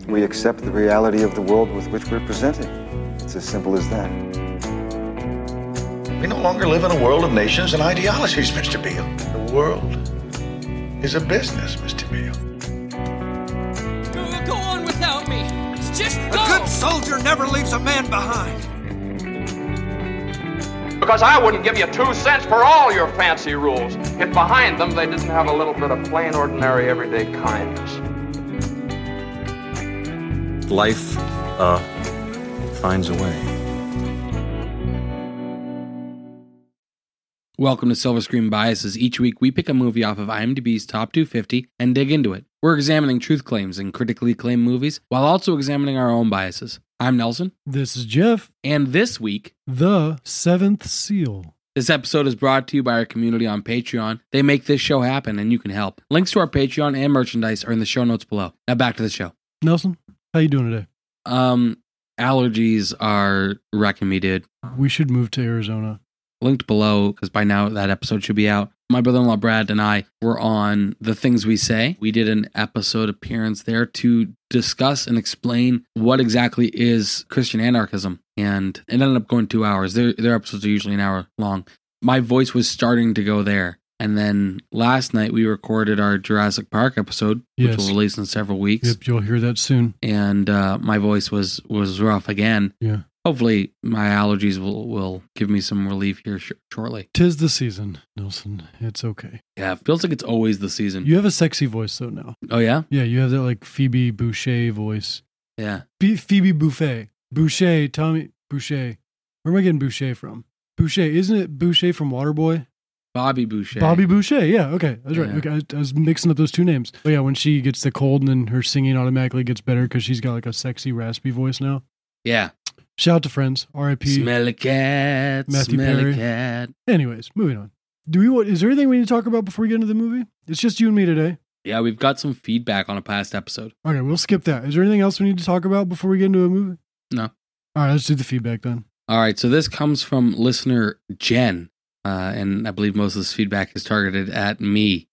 We accept the reality of the world with which we're presented. It's as simple as that. We no longer live in a world of nations and ideologies, Mr. Beale. The world is a business, Mr. Beale. Go on without me. Just go. A good soldier never leaves a man behind. Because I wouldn't give you 2 cents for all your fancy rules if behind them they didn't have a little bit of plain, ordinary, everyday kindness. Life, finds a way. Welcome to Silver Screen Biases. Each week we pick a movie off of IMDb's Top 250 and dig into it. We're examining truth claims in critically acclaimed movies while also examining our own biases. I'm Nelson. This is Jeff. And this week, The Seventh Seal. This episode is brought to you by our community on Patreon. They make this show happen and you can help. Links to our Patreon and merchandise are in the show notes below. Now back to the show. Nelson, how you doing today? Allergies are wrecking me, dude. We should move to Arizona. Linked below, because by now that episode should be out. My brother-in-law Brad and I were on The Things We Say. We did an episode appearance there to discuss and explain what exactly is Christian anarchism. And it ended up going 2 hours. Their episodes are usually an hour long. My voice was starting to go there. And then last night we recorded our Jurassic Park episode, which will release in several weeks. Yep, you'll hear that soon. And my voice was rough again. Yeah. Hopefully my allergies will give me some relief here shortly. 'Tis the season, Nelson. It's okay. Yeah, it feels like it's always the season. You have a sexy voice, though, now. Oh, yeah? Yeah, you have that, like, Phoebe Boucher voice. Yeah. Phoebe Buffet. Boucher, Tommy Boucher. Where am I getting Boucher from? Boucher. Isn't it Boucher from Waterboy? Bobby Boucher. Bobby Boucher, yeah, okay. That's right. Yeah. Okay, I was mixing up those two names. But yeah, when she gets the cold and then her singing automatically gets better because she's got, like, a sexy, raspy voice now. Yeah. Shout out to Friends, R.I.P. Smell a cat, Matthew smell Perry. a cat. Anyways, moving on. Is there anything we need to talk about before we get into the movie? It's just you and me today. Yeah, we've got some feedback on a past episode. Okay, we'll skip that. Is there anything else we need to talk about before we get into a movie? No. All right, let's do the feedback then. All right, so this comes from listener Jen, and I believe most of this feedback is targeted at me.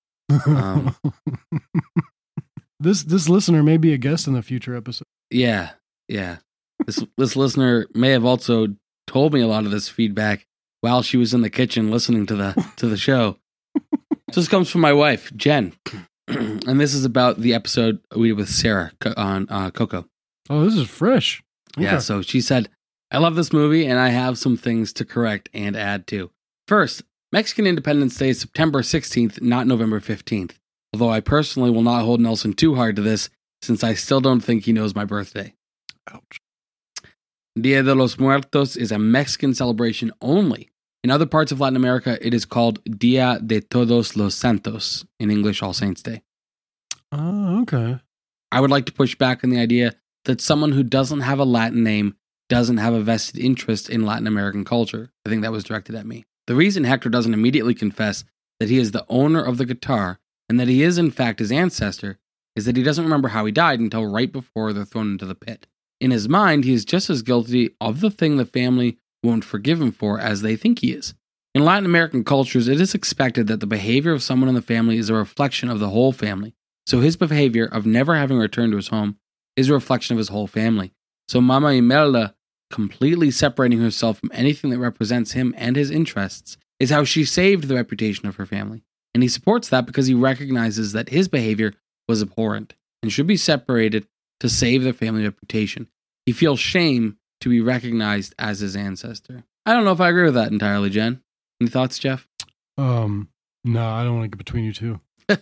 This listener may be a guest in a future episode. Yeah. This listener may have also told me a lot of this feedback while she was in the kitchen listening to the show. So this comes from my wife, Jen, and this is about the episode we did with Sarah on Coco. Oh, this is fresh. Okay. Yeah, so she said, I love this movie and I have some things to correct and add to. First, Mexican Independence Day is September 16th, not November 15th. Although I personally will not hold Nelson too hard to this since I still don't think he knows my birthday. Ouch. Dia de los Muertos is a Mexican celebration only. In other parts of Latin America, it is called Dia de Todos los Santos, in English, All Saints Day. Oh, okay. I would like to push back on the idea that someone who doesn't have a Latin name doesn't have a vested interest in Latin American culture. I think that was directed at me. The reason Hector doesn't immediately confess that he is the owner of the guitar and that he is in fact his ancestor is that he doesn't remember how he died until right before they're thrown into the pit. In his mind, he is just as guilty of the thing the family won't forgive him for as they think he is. In Latin American cultures, it is expected that the behavior of someone in the family is a reflection of the whole family. So his behavior of never having returned to his home is a reflection of his whole family. So Mama Imelda completely separating herself from anything that represents him and his interests is how she saved the reputation of her family. And he supports that because he recognizes that his behavior was abhorrent and should be separated to save their family reputation. He feels shame to be recognized as his ancestor. I don't know if I agree with that entirely, Jen. Any thoughts, Jeff? No, I don't want to get between you two.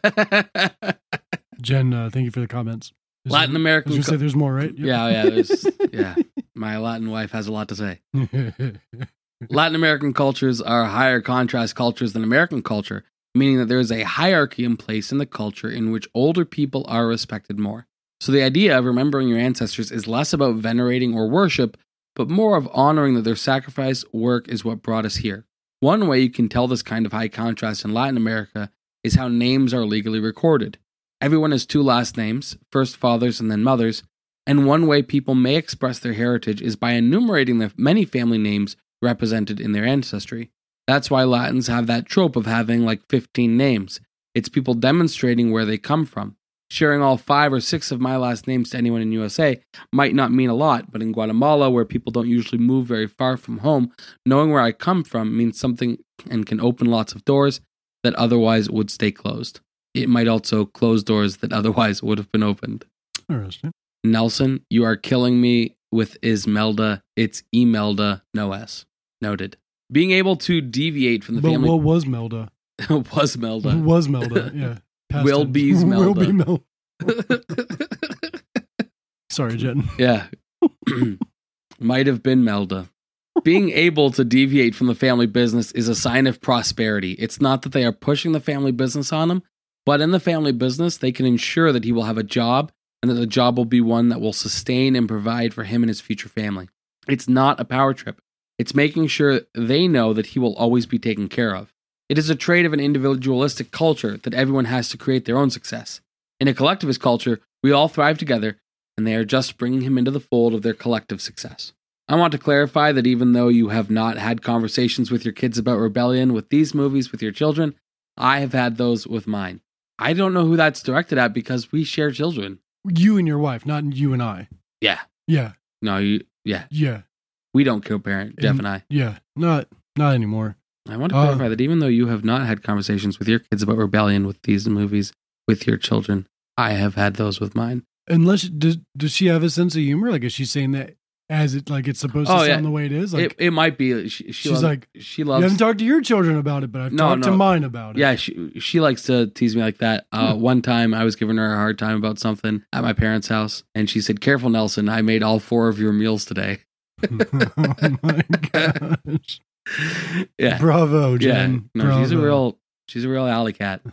Jen, thank you for the comments. Latin American. I was going to say there's more, right? Yep. Yeah. My Latin wife has a lot to say. Latin American cultures are higher contrast cultures than American culture, meaning that there is a hierarchy in place in the culture in which older people are respected more. So the idea of remembering your ancestors is less about venerating or worship, but more of honoring that their sacrifice work is what brought us here. One way you can tell this kind of high contrast in Latin America is how names are legally recorded. Everyone has two last names, first fathers and then mothers, and one way people may express their heritage is by enumerating the many family names represented in their ancestry. That's why Latins have that trope of having like 15 names. It's people demonstrating where they come from. Sharing all 5 or 6 of my last names to anyone in USA might not mean a lot, but in Guatemala, where people don't usually move very far from home, knowing where I come from means something and can open lots of doors that otherwise would stay closed. It might also close doors that otherwise would have been opened. Interesting. Nelson, you are killing me with Ismelda. It's Emelda, no S. Noted. Being able to deviate from the family... What was Melda? Was Melda. Was Melda, yeah. Past Will tense. be's Melda. Will be Melda. Sorry, Jen. Yeah. Might have been Melda. Being able to deviate from the family business is a sign of prosperity. It's not that they are pushing the family business on him, but in the family business, they can ensure that he will have a job and that the job will be one that will sustain and provide for him and his future family. It's not a power trip. It's making sure they know that he will always be taken care of. It is a trait of an individualistic culture that everyone has to create their own success. In a collectivist culture, we all thrive together, and they are just bringing him into the fold of their collective success. I want to clarify that even though you have not had conversations with your kids about rebellion with these movies with your children, I have had those with mine. I don't know who that's directed at because we share children. You and your wife, not you and I. Yeah. Yeah. No, yeah. Yeah. We don't co-parent, Jeff and I. Yeah. Not anymore. I want to clarify that even though you have not had conversations with your kids about rebellion with these movies with your children, I have had those with mine. Unless, does she have a sense of humor? Like, is she saying that as it, like, it's supposed to sound the way it is? Like, it might be. She loves. You haven't talked to your children about it, but I've talked to mine about it. Yeah, she likes to tease me like that. One time I was giving her a hard time about something at my parents' house, and she said, "Careful, Nelson, I made all 4 of your meals today." Oh my gosh. Yeah. Bravo, Jen. Yeah. No, Bravo. she's a real alley cat.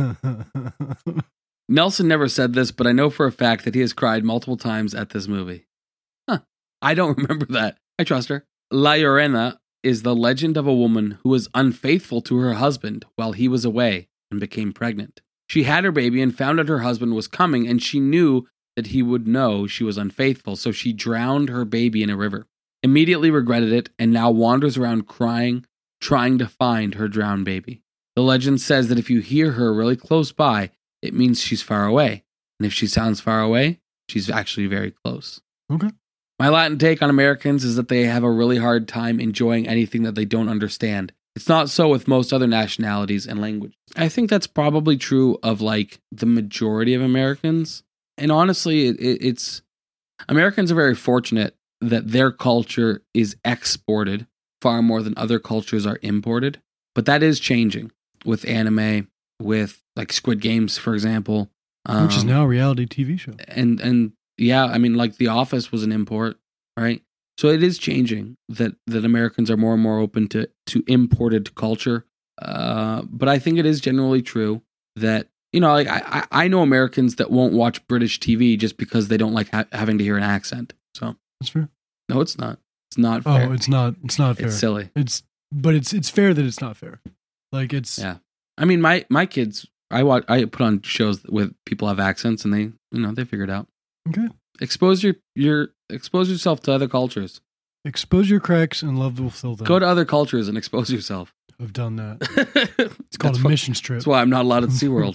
Nelson never said this, but I know for a fact that he has cried multiple times at this movie. Huh. I don't remember that. I trust her. La Llorona is the legend of a woman who was unfaithful to her husband while he was away and became pregnant. She had her baby and found out her husband was coming, and she knew that he would know she was unfaithful, so she drowned her baby in a river. Immediately regretted it, and now wanders around crying, trying to find her drowned baby. The legend says that if you hear her really close by, it means she's far away. And if she sounds far away, she's actually very close. Okay. My Latin take on Americans is that they have a really hard time enjoying anything that they don't understand. It's not so with most other nationalities and languages. I think that's probably true of like the majority of Americans. And honestly, it's Americans are very fortunate that their culture is exported far more than other cultures are imported. But that is changing with anime, with like Squid Games, for example. Which is now a reality TV show. And yeah, I mean, like The Office was an import, right? So it is changing that Americans are more and more open to imported culture. But I think it is generally true that, you know, like I know Americans that won't watch British TV just because they don't like having to hear an accent. So that's fair. No, it's not. It's not fair. Oh, it's not fair. It's silly. But it's fair that it's not fair. Like it's yeah. I mean, my kids, I put on shows with people have accents and they figure it out. Okay. Expose yourself to other cultures. Expose your cracks and love will fill them. Go to other cultures and expose yourself. I've done that. It's called a missions trip. That's why I'm not allowed at SeaWorld.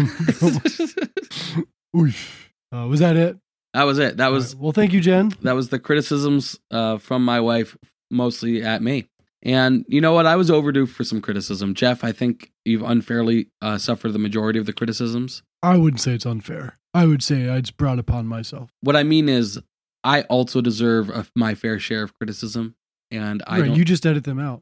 Oof. Was that it? That was it. That was right. Well, thank you, Jen. That was the criticisms from my wife, mostly at me. And you know what? I was overdue for some criticism. Jeff, I think you've unfairly suffered the majority of the criticisms. I wouldn't say it's unfair. I would say it's brought upon myself. What I mean is, I also deserve my fair share of criticism, and I don't... You just edit them out.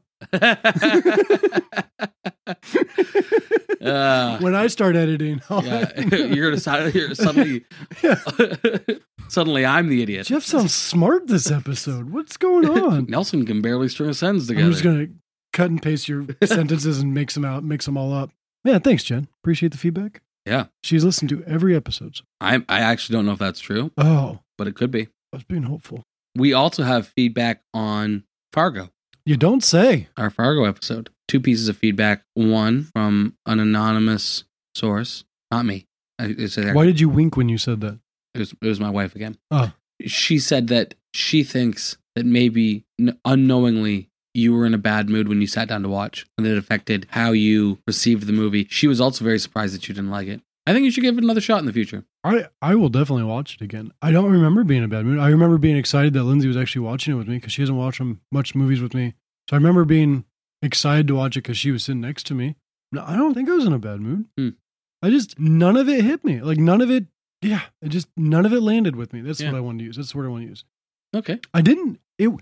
When I start editing, you're suddenly suddenly I'm the idiot. Jeff sounds smart this episode. What's going on? Nelson can barely string a sentence together. I'm just gonna cut and paste your sentences and mix them all up. Yeah, thanks, Jen. Appreciate the feedback. Yeah, she's listened to every episode. I actually don't know if that's true. Oh, but it could be. I was being hopeful. We also have feedback on Fargo. You don't say. Our Fargo episode. 2 pieces of feedback. One from an anonymous source. Not me. Why did you wink when you said that? It was my wife again. Oh. She said that she thinks that maybe unknowingly you were in a bad mood when you sat down to watch, and that it affected how you received the movie. She was also very surprised that you didn't like it. I think you should give it another shot in the future. I will definitely watch it again. I don't remember being in a bad mood. I remember being excited that Lindsay was actually watching it with me because she hasn't watched much movies with me. So I remember being excited to watch it because she was sitting next to me. No, I don't think I was in a bad mood. None of it hit me. Like none of it landed with me. That's what I wanted to use. That's the word I want to use. Okay. I didn't.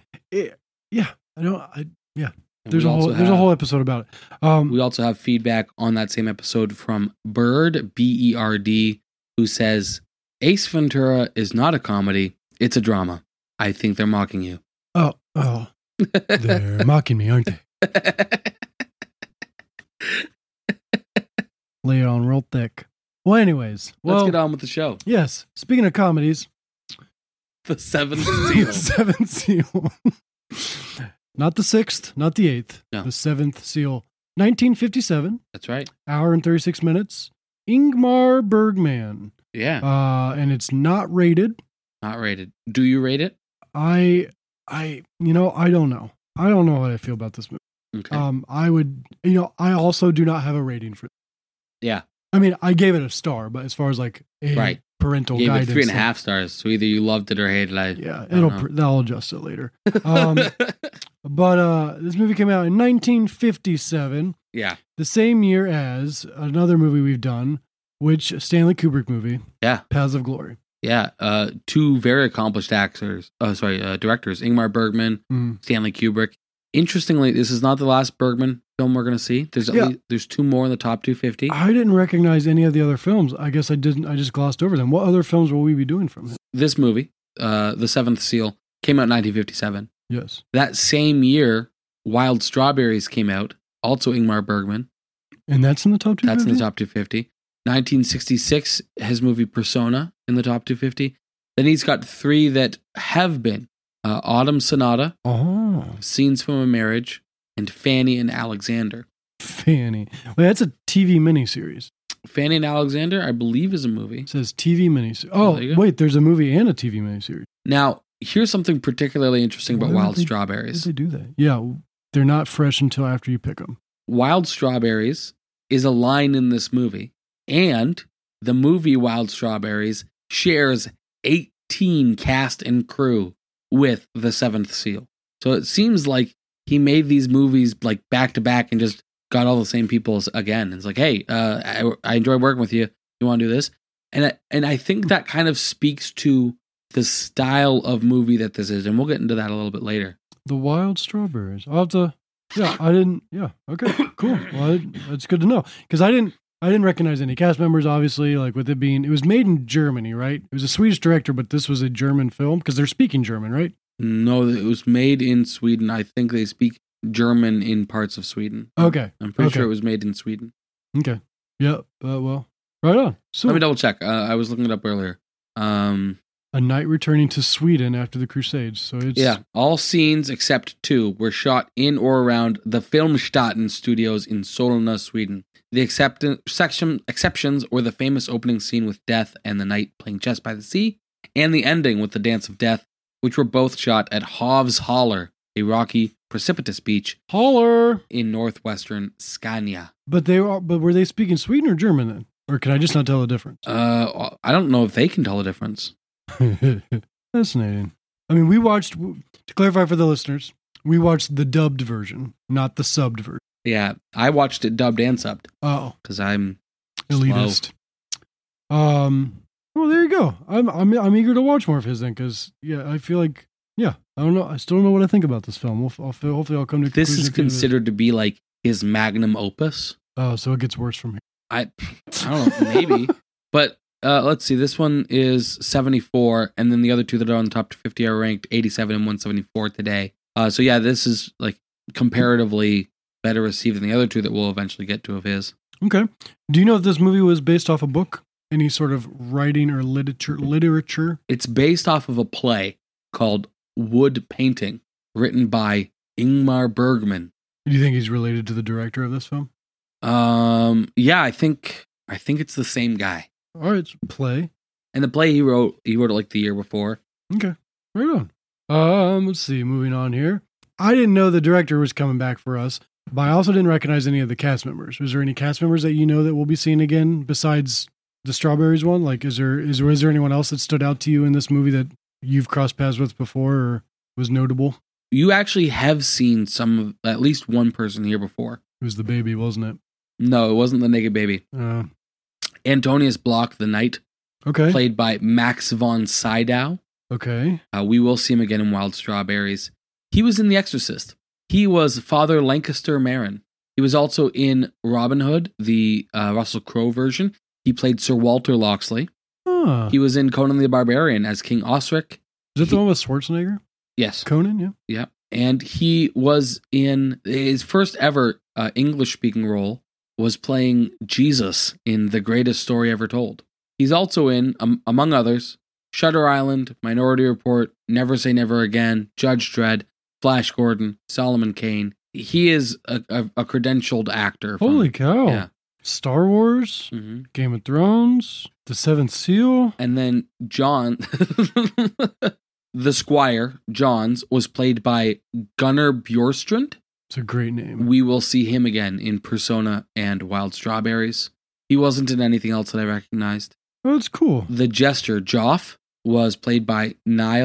There's a whole episode about it. We also have feedback on that same episode from Bird, BERD, who says, Ace Ventura is not a comedy. It's a drama. I think they're mocking you. Oh. They're mocking me, aren't they? Lay it on real thick. Well, anyways. Let's get on with the show. Yes. Speaking of comedies. The Seventh Seal. The Seventh Seal. Not the 6th, not the 8th. No. The 7th Seal. 1957. That's right. Hour and 36 minutes. Ingmar Bergman. Yeah. And it's not rated. Not rated. Do you rate it? I don't know. I don't know how I feel about this movie. Okay. I also do not have a rating for it. Yeah. I mean, I gave it a star, but as far as like a parental you gave guidance. it 3.5 stars. So either you loved it or hated it. They'll adjust it later. But this movie came out in 1957. Yeah. The same year as another movie we've done, which Stanley Kubrick movie. Yeah. Paths of Glory. Yeah. Two very accomplished directors, Ingmar Bergman, Stanley Kubrick. Interestingly, this is not the last Bergman film we're going to see. There's two more in the top 250. I didn't recognize any of the other films. I guess I didn't. I just glossed over them. What other films will we be doing from him? This movie, The Seventh Seal, came out in 1957. Yes. That same year, Wild Strawberries came out, also Ingmar Bergman. And that's in the top 250? That's in the top 250. 1966, his movie Persona in the top 250. Then he's got three that have been Autumn Sonata, Scenes from a Marriage, and Fanny and Alexander. Fanny. Wait, that's a TV miniseries. Fanny and Alexander, I believe, is a movie. It says TV miniseries. Oh, wait, there's a movie and a TV miniseries. Now, here's something particularly interesting about Wild Strawberries. Why did they do that? Yeah, they're not fresh until after you pick them. Wild Strawberries is a line in this movie, and the movie Wild Strawberries shares 18 cast and crew with The Seventh Seal. So it seems like he made these movies like back to back and just got all the same people again. It's like, hey, I enjoy working with you. You want to do this? And I think that kind of speaks to the style of movie that this is, and we'll get into that a little bit later. The Wild Strawberries. I'll have to. Yeah, I didn't. Yeah, okay, cool. Well, that's good to know because I didn't recognize any cast members. Obviously, like with it being, it was made in Germany, right? It was a Swedish director, but this was a German film because they're speaking German, right? No, it was made in Sweden. I think they speak German in parts of Sweden. Okay, I'm pretty sure it was made in Sweden. Okay. Yeah. Well, right on. So let me double check. I was looking it up earlier. A knight returning to Sweden after the Crusades. So it's all scenes except two were shot in or around the Filmstaden studios in Solna, Sweden. The exceptions were the famous opening scene with Death and the knight playing chess by the sea, and the ending with the Dance of Death, which were both shot at Hovs Haller, a rocky, precipitous beach in northwestern Scania. But were they speaking Sweden or German then? Or can I just not tell the difference? I don't know if they can tell the difference. Fascinating. I mean, to clarify for the listeners, we watched the dubbed version, not the subbed version. Yeah, I watched it dubbed and subbed. Oh, because I'm elitist. Well, there you go. I'm eager to watch more of his then, because I feel like I don't know. I still don't know what I think about this film. Hopefully, I'll come to. This is considered to be like his magnum opus. Oh, so it gets worse from here. I don't know, maybe, but. Let's see. This one is 74, and then the other two that are on the top 50 are ranked 87 and 174 today. So yeah, this is like comparatively better received than the other two that we'll eventually get to of his. Okay. Do you know if this movie was based off a book? Any sort of writing or literature? It's based off of a play called Wood Painting, written by Ingmar Bergman. Do you think he's related to the director of this film? Yeah, I think it's the same guy. All right, it's a play. And the play he wrote it like the year before. Okay, right on. Let's see, moving on here. I didn't know the director was coming back for us, but I also didn't recognize any of the cast members. Was there any cast members that you know that we'll be seeing again besides the Strawberries one? Like, was there anyone else that stood out to you in this movie that you've crossed paths with before or was notable? You actually have seen at least one person here before. It was the baby, wasn't it? No, it wasn't the naked baby. Antonius Block, the Knight, okay, played by Max von Sydow. Okay. We will see him again in Wild Strawberries. He was in The Exorcist. He was Father Lancaster Marin. He was also in Robin Hood, the Russell Crowe version. He played Sir Walter Loxley. Huh. He was in Conan the Barbarian as King Osric. Is it the one with Schwarzenegger? Yes. Conan, yeah. Yeah. And he was in his first ever English-speaking role was playing Jesus in The Greatest Story Ever Told. He's also in, among others, Shutter Island, Minority Report, Never Say Never Again, Judge Dredd, Flash Gordon, Solomon Kane. He is a credentialed actor. Holy cow. Yeah. Star Wars, Game of Thrones, The Seventh Seal. And then John, the Squire, Johns, was played by Gunnar Bjorstrand. It's a great name. We will see him again in Persona and Wild Strawberries. He wasn't in anything else that I recognized. Oh, that's cool. The Jester, Joff, was played by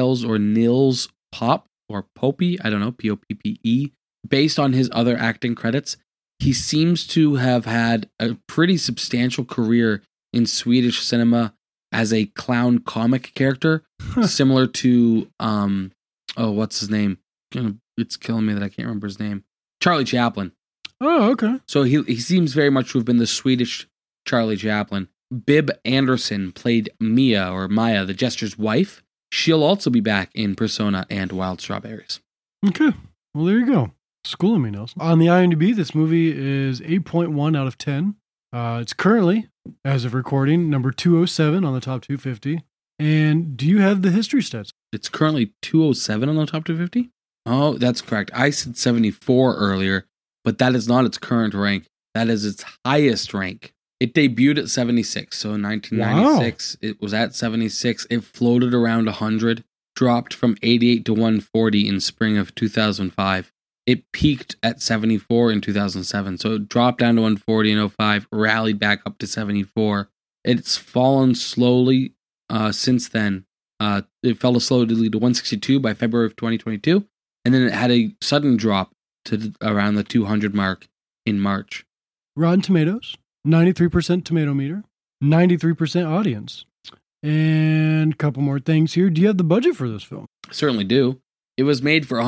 Nils Pop, or Popey, I don't know, Poppe. Based on his other acting credits, he seems to have had a pretty substantial career in Swedish cinema as a clown comic character, similar to, what's his name? It's killing me that I can't remember his name. Charlie Chaplin. Oh, okay. So he seems very much to have been the Swedish Charlie Chaplin. Bib Anderson played Maya, the Jester's wife. She'll also be back in Persona and Wild Strawberries. Okay. Well, there you go. Schooling me, Nelson. On the IMDb, this movie is 8.1 out of 10. It's currently, as of recording, number 207 on the top 250. And do you have the history stats? It's currently 207 on the top 250? Oh, that's correct. I said 74 earlier, but that is not its current rank. That is its highest rank. It debuted at 76. So in 1996, It was at 76. It floated around 100, dropped from 88 to 140 in spring of 2005. It peaked at 74 in 2007. So it dropped down to 140 in 2005, rallied back up to 74. It's fallen slowly since then. It fell slowly to 162 by February of 2022. And then it had a sudden drop to around the 200 mark in March. Rotten Tomatoes, 93% tomato meter, 93% audience. And a couple more things here. Do you have the budget for this film? I certainly do. It was made for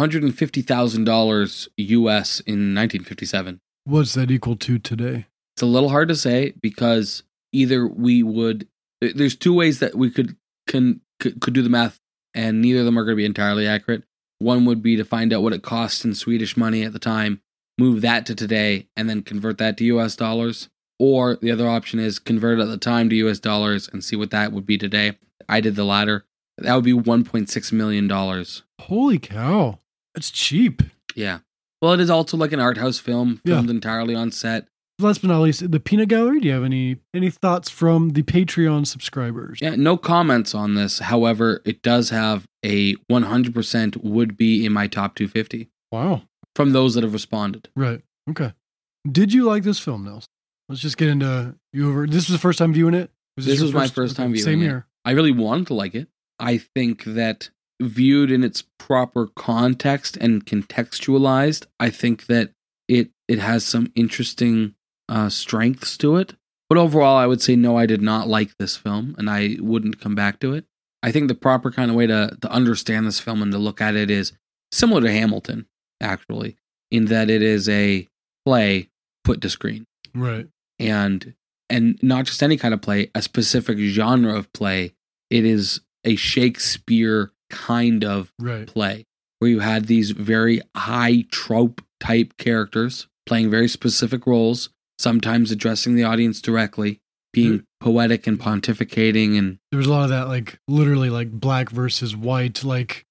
$150,000 US in 1957. What's that equal to today? It's a little hard to say because either there's two ways that we could do the math, and neither of them are going to be entirely accurate. One would be to find out what it cost in Swedish money at the time, move that to today, and then convert that to US dollars. Or the other option is convert it at the time to US dollars and see what that would be today. I did the latter. That would be $1.6 million. Holy cow. That's cheap. Yeah. Well, it is also like an art house film, filmed entirely on set. Last but not least, the Peanut Gallery. Do you have any thoughts from the Patreon subscribers? Yeah, no comments on this. However, it does have a 100% would be in my top 250. Wow. From those that have responded. Right. Okay. Did you like this film, Nels? Let's just get into you over. This was the first time viewing it? This was my first time viewing it. Same here. I really wanted to like it. I think that viewed in its proper context and contextualized, I think that it has some interesting strengths to it. But overall, I would say no, I did not like this film, and I wouldn't come back to it. I think the proper kind of way to understand this film and to look at it is similar to Hamilton, actually, in that it is a play put to screen. Right. And not just any kind of play, a specific genre of play. It is a Shakespeare kind of play where you had these very high trope type characters playing very specific roles, sometimes addressing the audience directly, being poetic and pontificating. And there was a lot of that, like literally like black versus white, like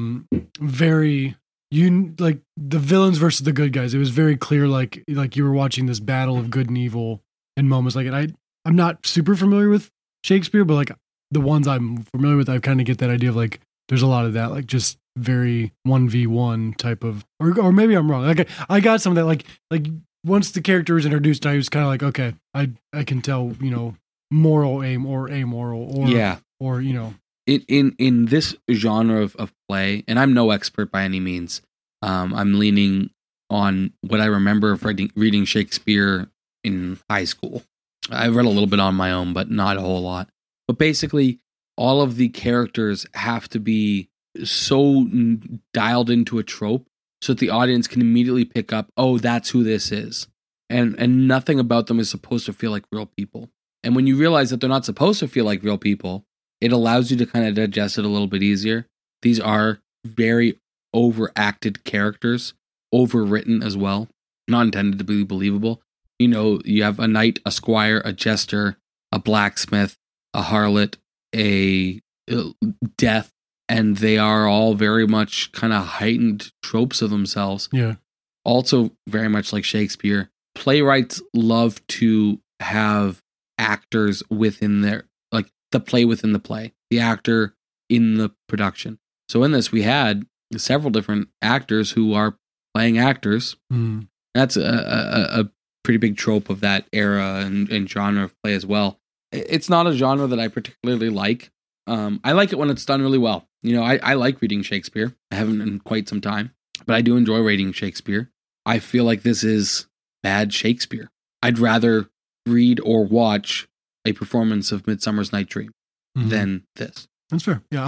very like the villains versus the good guys. It was very clear, like you were watching this battle of good and evil in moments like it. I'm not super familiar with Shakespeare, but like the ones I'm familiar with, I kind of get that idea of like there's a lot of that, like just very 1v1 type of, or maybe I'm wrong. Like I got some of that, like once the character was introduced, I was kind of like, okay, I can tell, moral aim or amoral or or in this genre of play, and I'm no expert by any means. I'm leaning on what I remember of reading Shakespeare in high school. I read a little bit on my own, but not a whole lot. But basically, all of the characters have to be so dialed into a trope so that the audience can immediately pick up, oh, that's who this is. And nothing about them is supposed to feel like real people. And when you realize that they're not supposed to feel like real people, it allows you to kind of digest it a little bit easier. These are very overacted characters, overwritten as well, not intended to be believable. You have a knight, a squire, a jester, a blacksmith, a harlot, a death, and they are all very much kind of heightened tropes of themselves. Yeah. Also very much like Shakespeare. Playwrights love to have actors within their, like the play within the play, the actor in the production. So in this, we had several different actors who are playing actors. Mm. That's a pretty big trope of that era and genre of play as well. It's not a genre that I particularly like. I like it when it's done really well. I like reading Shakespeare. I haven't in quite some time, but I do enjoy reading Shakespeare. I feel like this is bad Shakespeare. I'd rather read or watch a performance of Midsummer's Night Dream than this. That's fair. Yeah,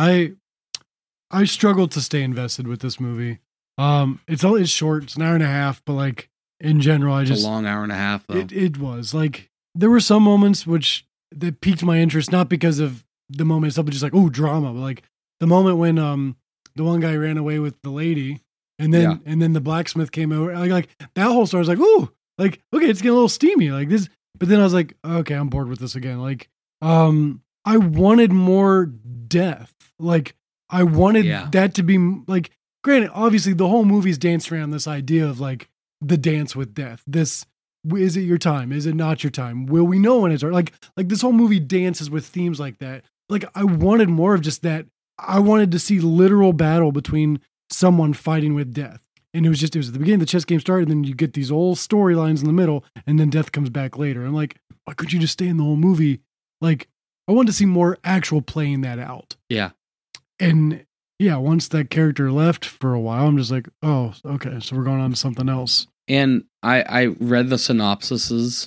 I struggled to stay invested with this movie. It's short. It's an hour and a half, but like in general, It's a long hour and a half, though. It was like there were some moments that piqued my interest, not because of the moment itself, but just like drama. But like the moment when the one guy ran away with the lady, and then the blacksmith came over, like that whole story was like like okay, it's getting a little steamy like this. But then I was like, okay, I'm bored with this again. Like I wanted more death. Like I wanted that to be like. Granted, obviously, the whole movie's danced around this idea of like the dance with death. This, is it your time? Is it not your time? Will we know when it's like this whole movie dances with themes like that. Like I wanted more of just that. I wanted to see literal battle between someone fighting with death. And it was at the beginning, the chess game started, and then you get these old storylines in the middle, and then death comes back later. I'm like, why couldn't you just stay in the whole movie? Like, I wanted to see more actual playing that out. Yeah. And yeah, once that character left for a while, I'm just like, oh, okay, so we're going on to something else. And I read the synopses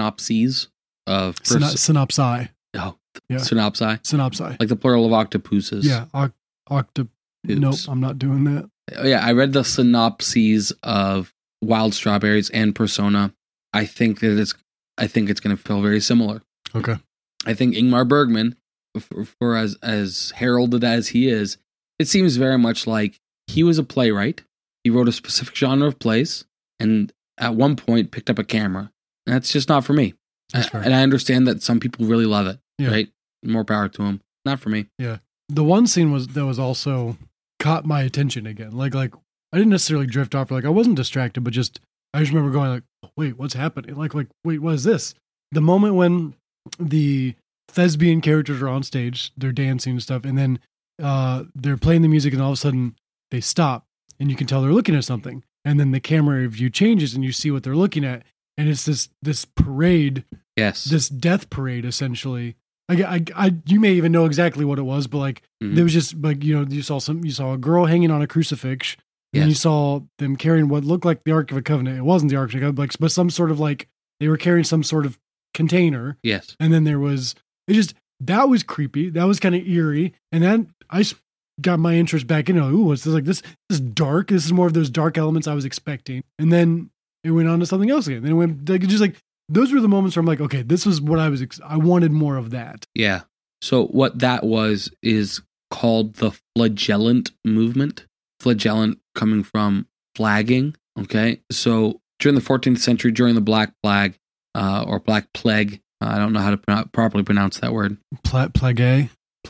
of... Synopsi. Oh, yeah. Synopsi. Like the plural of octopuses. Yeah, Nope, I'm not doing that. Yeah, I read the synopses of Wild Strawberries and Persona. I think it's going to feel very similar. Okay. I think Ingmar Bergman, for as heralded as he is, it seems very much like he was a playwright. He wrote a specific genre of plays, and at one point picked up a camera. And that's just not for me. And I understand that some people really love it. Yeah. Right? More power to them. Not for me. Yeah. The one scene that was also caught my attention again. Like I didn't necessarily drift off. Like I wasn't distracted, but I just remember going like, wait, what's happening? Like wait, what is this? The moment when the thespian characters are on stage, they're dancing and stuff, and then they're playing the music, and all of a sudden they stop, and you can tell they're looking at something, and then the camera view changes, and you see what they're looking at, and it's this parade, this death parade, essentially. You may even know exactly what it was, but like there was just like you saw a girl hanging on a crucifix, and you saw them carrying what looked like the Ark of the Covenant. It wasn't the Ark of the Covenant, but some sort of like they were carrying some sort of container. Yes, and then there was that was creepy. That was kind of eerie, and then I got my interest back in. Ooh, what's this? Like this is dark. This is more of those dark elements I was expecting, and then it went on to something else again. Then it went like just like. Those were the moments where I'm like, okay, this was what I wanted more of that. Yeah. So what that is called the flagellant movement. Flagellant coming from flagging. Okay. So during the 14th century, during the Black Plague, or Black Plague, I don't know how to properly pronounce that word. Plague.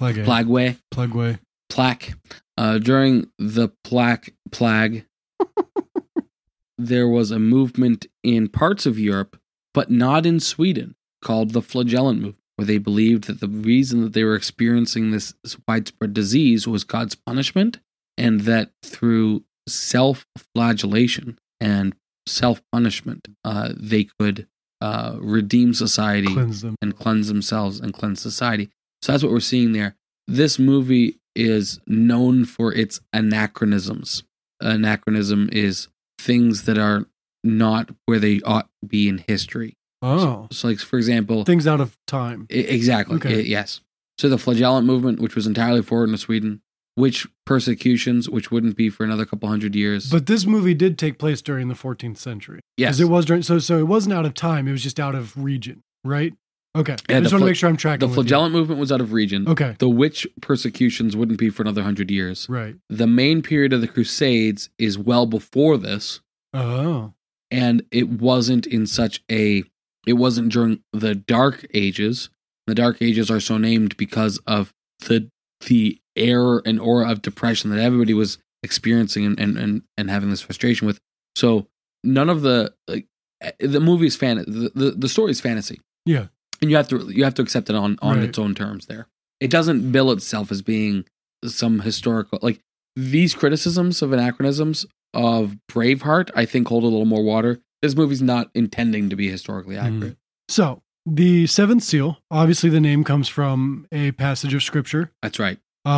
During the Plague, there was a movement in parts of Europe, but not in Sweden, called the flagellant movement, where they believed that the reason that they were experiencing this widespread disease was God's punishment, and that through self-flagellation and self-punishment, they could redeem society, Cleanse them. and cleanse themselves and cleanse society. So that's what we're seeing there. This movie is known for its anachronisms. Anachronism is things that are not where they ought to be in history. Oh. So like, for example... Things out of time. Exactly. Okay. Yes. So the flagellant movement, which was entirely foreign to Sweden, witch persecutions, which wouldn't be for another couple hundred years. But this movie did take place during the 14th century. Yes. Because it was during... So it wasn't out of time. It was just out of region, right? Okay. Yeah, I just want to make sure I'm tracking The with flagellant movement was out of region. Okay. The witch persecutions wouldn't be for another 100 years. Right. The main period of the Crusades is well before this. Oh. And it wasn't in such a... It wasn't during the Dark Ages. The Dark Ages are so named because of the air and aura of depression that everybody was experiencing and having this frustration with. So none of the movie is the story is fantasy. Yeah. And you have to accept it on Right. its own terms there. It doesn't bill itself as being some historical, like these criticisms of anachronisms of Braveheart, I think hold a little more water. This movie's not intending to be historically accurate. So the seventh seal, obviously the name comes from a passage of scripture. That's right.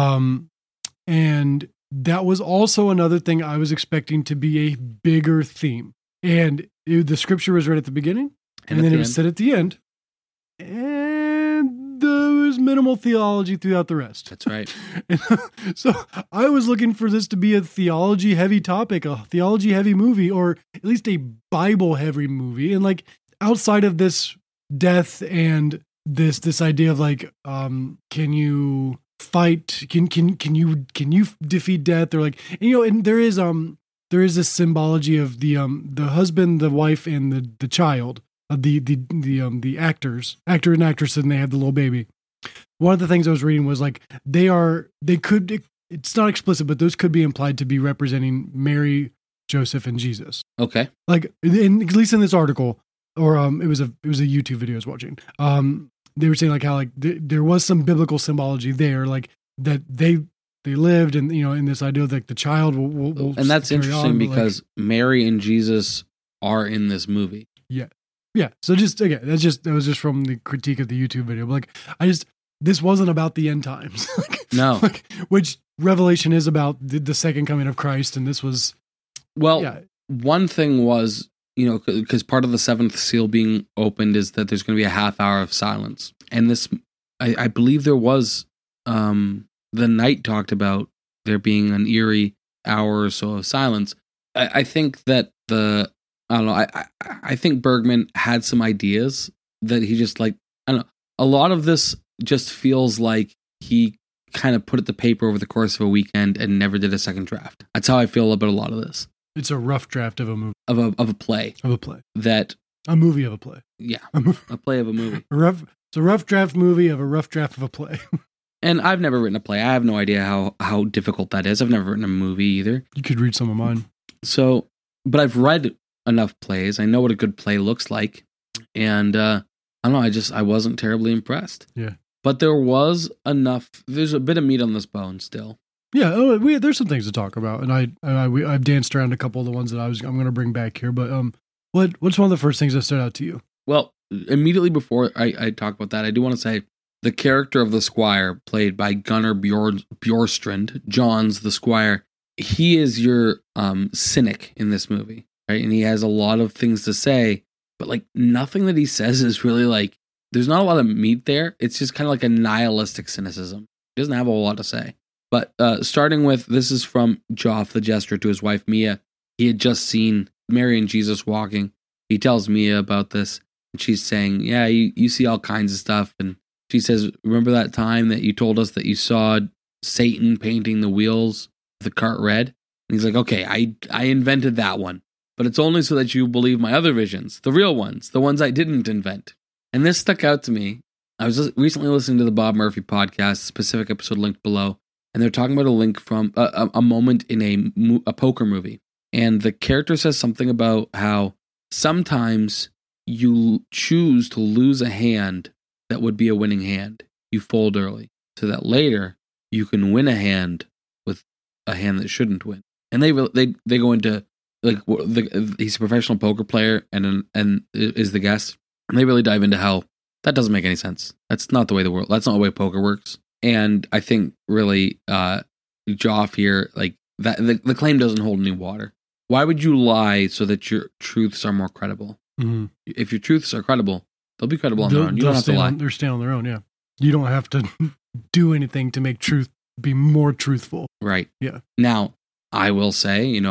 And that was also another thing I was expecting to be a bigger theme. And the scripture was right at the beginning, and then it was said at the end. And there was minimal theology throughout the rest. That's right. So I was looking for this to be a theology heavy topic, a theology heavy movie, or at least a Bible heavy movie. And like outside of this death and this idea of like, can you fight? Can you defeat death? Or like, and there is this symbology of the husband, the wife, and the child. The actor and actress, and they have the little baby. One of the things I was reading was like it's not explicit, but those could be implied to be representing Mary, Joseph, and Jesus. Okay. Like at least in this article, or it was a YouTube video I was watching. They were saying like how like there was some biblical symbology there, like that they lived, and in this idea of like the child will and that's carry interesting on, because Mary and Jesus are in this movie. Yeah. Yeah. So just again, that was just from the critique of the YouTube video. But like this wasn't about the end times. No. Which Revelation is about the second coming of Christ, and this was one thing was, because part of the seventh seal being opened is that there's going to be a half hour of silence. And this I believe there was the night talked about there being an eerie hour or so of silence. I think that I don't know. I think Bergman had some ideas that he just like, I don't know. A lot of this just feels like he kind of put it to paper over the course of a weekend and never did a second draft. That's how I feel about a lot of this. It's a rough draft of a movie. Of a play. Of a play. A movie of a play. Yeah. A play of a movie. It's a rough draft movie of a rough draft of a play. And I've never written a play. I have no idea how difficult that is. I've never written a movie either. You could read some of mine. So, but I've read enough plays. I know what a good play looks like. And I don't know, I wasn't terribly impressed. Yeah. But there was enough, there's a bit of meat on this bone still. Yeah, there's some things to talk about. And I've danced around a couple of the ones that I'm going to bring back here. But what's one of the first things that stood out to you? Well, immediately before I talk about that, I do want to say the character of the squire, played by Gunnar Bjorstrand, Johns the squire, he is your cynic in this movie. Right, and he has a lot of things to say, but like nothing that he says is really like, there's not a lot of meat there. It's just kind of like a nihilistic cynicism. He doesn't have a whole lot to say. But starting with, this is from Joff the Jester to his wife Mia. He had just seen Mary and Jesus walking. He tells Mia about this, and she's saying, yeah, you see all kinds of stuff. And she says, remember that time that you told us that you saw Satan painting the wheels of the cart red? And he's like, okay, I invented that one. But it's only so that you believe my other visions, the real ones, the ones I didn't invent. And this stuck out to me. I was recently listening to the Bob Murphy podcast, specific episode linked below, and they're talking about a link from a moment in a poker movie. And the character says something about how sometimes you choose to lose a hand that would be a winning hand. You fold early so that later you can win a hand with a hand that shouldn't win. And they go into, like, he's a professional poker player and is the guest. and they really dive into how that doesn't make any sense. That's not the way poker works. And I think really, Joff here, like that, the claim doesn't hold any water. Why would you lie so that your truths are more credible? Mm-hmm. If your truths are credible, they'll be credible on their own. You don't have to lie. They're staying on their own, yeah. You don't have to do anything to make truth be more truthful. Right. Yeah. Now, I will say, you know,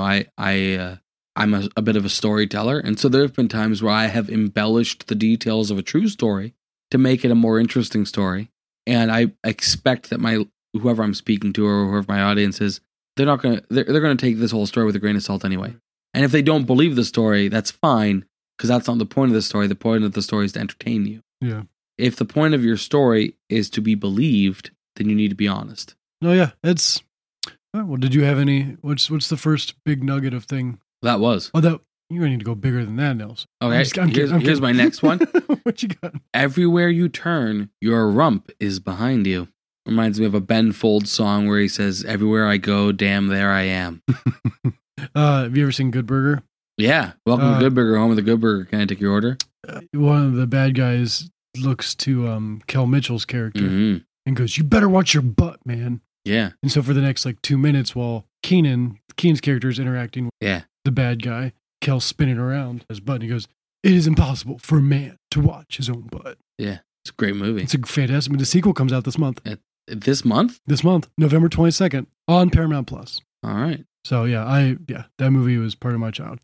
I'm a bit of a storyteller, and so there have been times where I have embellished the details of a true story to make it a more interesting story. And I expect that whoever I'm speaking to or whoever my audience is, they're going to take this whole story with a grain of salt anyway. And if they don't believe the story, that's fine, because that's not the point of the story. The point of the story is to entertain you. Yeah. If the point of your story is to be believed, then you need to be honest. No, yeah, it's. Well, did you have any? What's the first big nugget of thing? That was. Oh, that you're gonna need to go bigger than that, Nils. Okay, here's my next one. What you got? Everywhere you turn, your rump is behind you. Reminds me of a Ben Folds song where he says, "Everywhere I go, damn, there I am." Have you ever seen Good Burger? Yeah. Welcome to Good Burger, home of the Good Burger. Can I take your order? One of the bad guys looks to Kel Mitchell's character and goes, "You better watch your butt, man." Yeah. And so for the next 2 minutes while Keenan's character is interacting with the bad guy, Kel's spinning around his butt and he goes, "It is impossible for a man to watch his own butt." Yeah. It's a great movie. It's a fantastic. The sequel comes out this month. This month? This month, November 22nd on Paramount Plus. All right. So that movie was part of my child.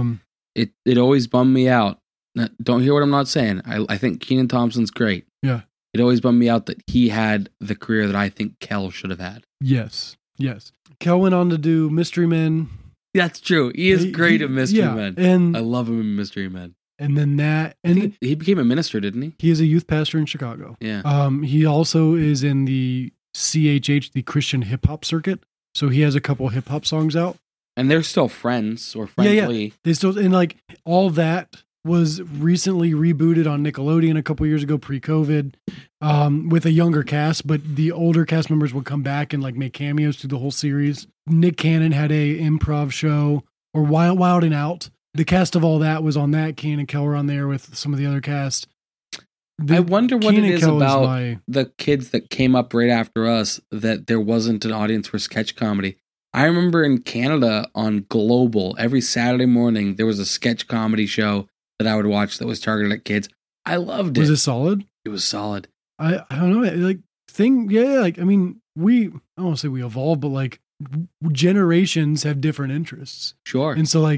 It always bummed me out. Now, don't hear what I'm not saying. I think Kenan Thompson's great. Yeah. It always bummed me out that he had the career that I think Kel should have had. Yes. Kel went on to do Mystery Men. That's true. He is great at Mystery Men. And I love him in Mystery Men. And then and he became a minister, didn't he? He is a youth pastor in Chicago. Yeah. He also is in the CHH, the Christian hip hop circuit. So he has a couple hip hop songs out. And they're still friends or friendly. Yeah. They still, and all that was recently rebooted on Nickelodeon a couple years ago, pre-COVID, with a younger cast, but the older cast members would come back and make cameos through the whole series. Nick Cannon had a improv show, or Wild and Out. The cast of all that was on that. Kenan and Kel were on there with some of the other cast. I wonder what it is about the kids that came up right after us that there wasn't an audience for sketch comedy. I remember in Canada on Global, every Saturday morning, there was a sketch comedy show that I would watch that was targeted at kids. I loved it. Was it solid? It was solid. I don't know. I don't want to say we evolved, but generations have different interests. Sure. And so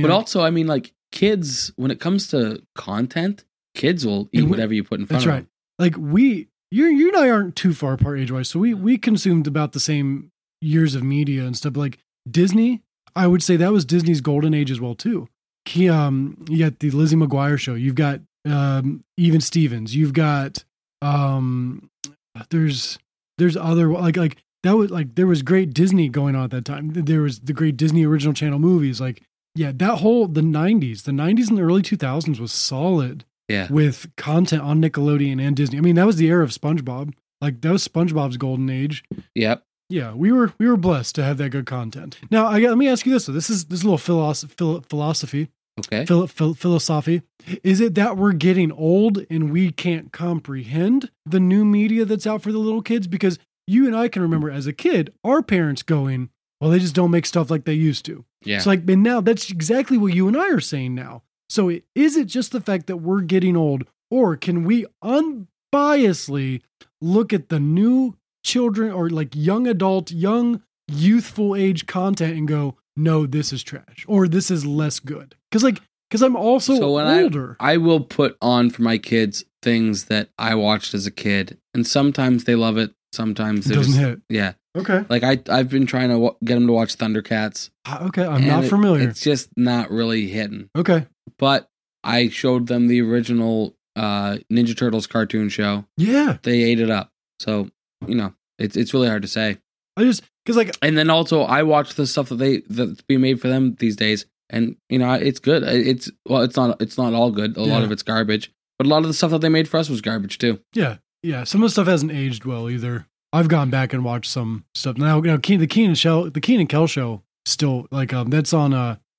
kids, when it comes to content, kids will eat whatever you put in front of them. That's right. You and I aren't too far apart age-wise, so we consumed about the same years of media and stuff. Disney, I would say that was Disney's golden age as well too. You got the Lizzie McGuire show. You've got Even Stevens. You've got there's other that was there was great Disney going on at that time. There was the great Disney original channel movies. The 90s and the early 2000s was solid. Yeah. With content on Nickelodeon and Disney. I mean, that was the era of SpongeBob. That was SpongeBob's golden age. Yep. Yeah, we were blessed to have that good content. Now, let me ask you this. So this is a little philosophy. Okay. Philosophy. Is it that we're getting old and we can't comprehend the new media that's out for the little kids? Because you and I can remember as a kid, our parents going, well, they just don't make stuff like they used to. Yeah. It's and now that's exactly what you and I are saying now. So is it just the fact that we're getting old, or can we unbiasedly look at the new children or young adult, young youthful age content and go, no, this is trash, or this is less good? Because I'm also older. I will put on for my kids things that I watched as a kid, and sometimes they love it. Sometimes it doesn't hit. Yeah. Okay. I've been trying to get them to watch Thundercats. Okay, I'm not familiar. It's just not really hitting. Okay. But I showed them the original Ninja Turtles cartoon show. Yeah. They ate it up. So, it's really hard to say. And then also I watch the stuff that's being made for them these days, and it's good. It's not all good. A lot of it's garbage, but a lot of the stuff that they made for us was garbage too. Yeah. Yeah. Some of the stuff hasn't aged well either. I've gone back and watched some stuff. Now, the Kenan and Kel show still that's on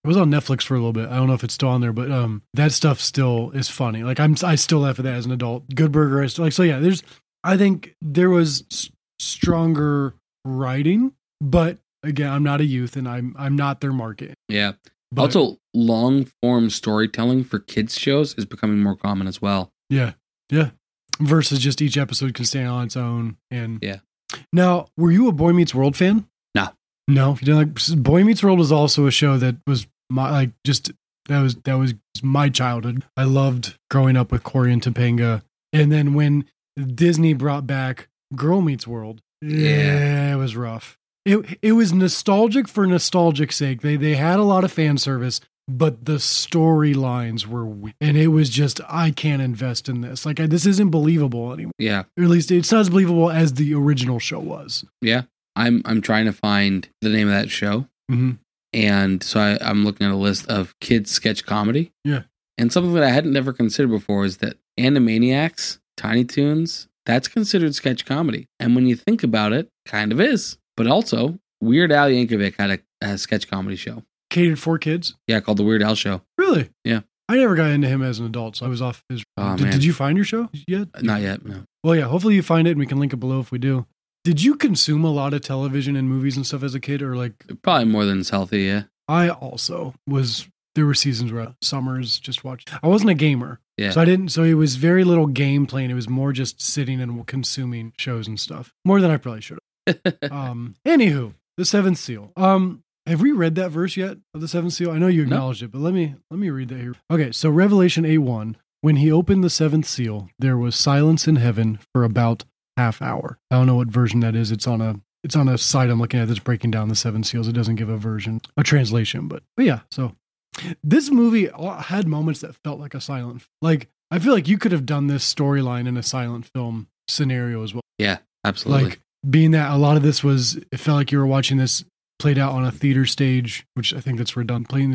It was on Netflix for a little bit. I don't know if it's still on there, but that stuff still is funny. Like I still laugh at that as an adult. Good Burger, I still like. So yeah, I think there was stronger writing, but again, I'm not a youth and I'm not their market. Yeah. But, also, long form storytelling for kids shows is becoming more common as well. Yeah. Yeah. Versus just each episode can stand on its own. And yeah. Now, were you a Boy Meets World fan? No, you didn't like Boy Meets World was also a show that was that was my childhood. I loved growing up with Cory and Topanga, and then when Disney brought back Girl Meets World, it was rough. It was nostalgic for nostalgic's sake. They had a lot of fan service, but the storylines were weak. And it was just, I can't invest in this. Like this isn't believable anymore. Yeah, or at least it's not as believable as the original show was. Yeah. I'm trying to find the name of that show. Mm-hmm. And so I'm looking at a list of kids sketch comedy. Yeah. And something that I hadn't never considered before is that Animaniacs, Tiny Toons, that's considered sketch comedy. And when you think about it, kind of is. But also, Weird Al Yankovic had a sketch comedy show. Catered for kids? Yeah, called The Weird Al Show. Really? Yeah. I never got into him as an adult, so I was off his... Did you find your show yet? Not yet, no. Well, yeah, hopefully you find it and we can link it below if we do. Did you consume a lot of television and movies and stuff as a kid, or like... Probably more than it's healthy, yeah. I also was... There were seasons where summers just watched... I wasn't a gamer. Yeah. So I didn't... So it was very little game playing. It was more just sitting and consuming shows and stuff. More than I probably should have. Anywho, The Seventh Seal. Have we read that verse yet of The Seventh Seal? I know you acknowledged it, but let me read that here. Okay, so Revelation 8:1. When he opened the seventh seal, there was silence in heaven for about half hour. I don't know what version that is. It's on a site I'm looking at that's breaking down the seven seals. It doesn't give a translation, but yeah. So this movie had moments that felt like a silent. Like I feel like you could have done this storyline in a silent film scenario as well. Yeah, absolutely. Like being that a lot of this was, it felt like you were watching this played out on a theater stage, which I think that's redundant. Playing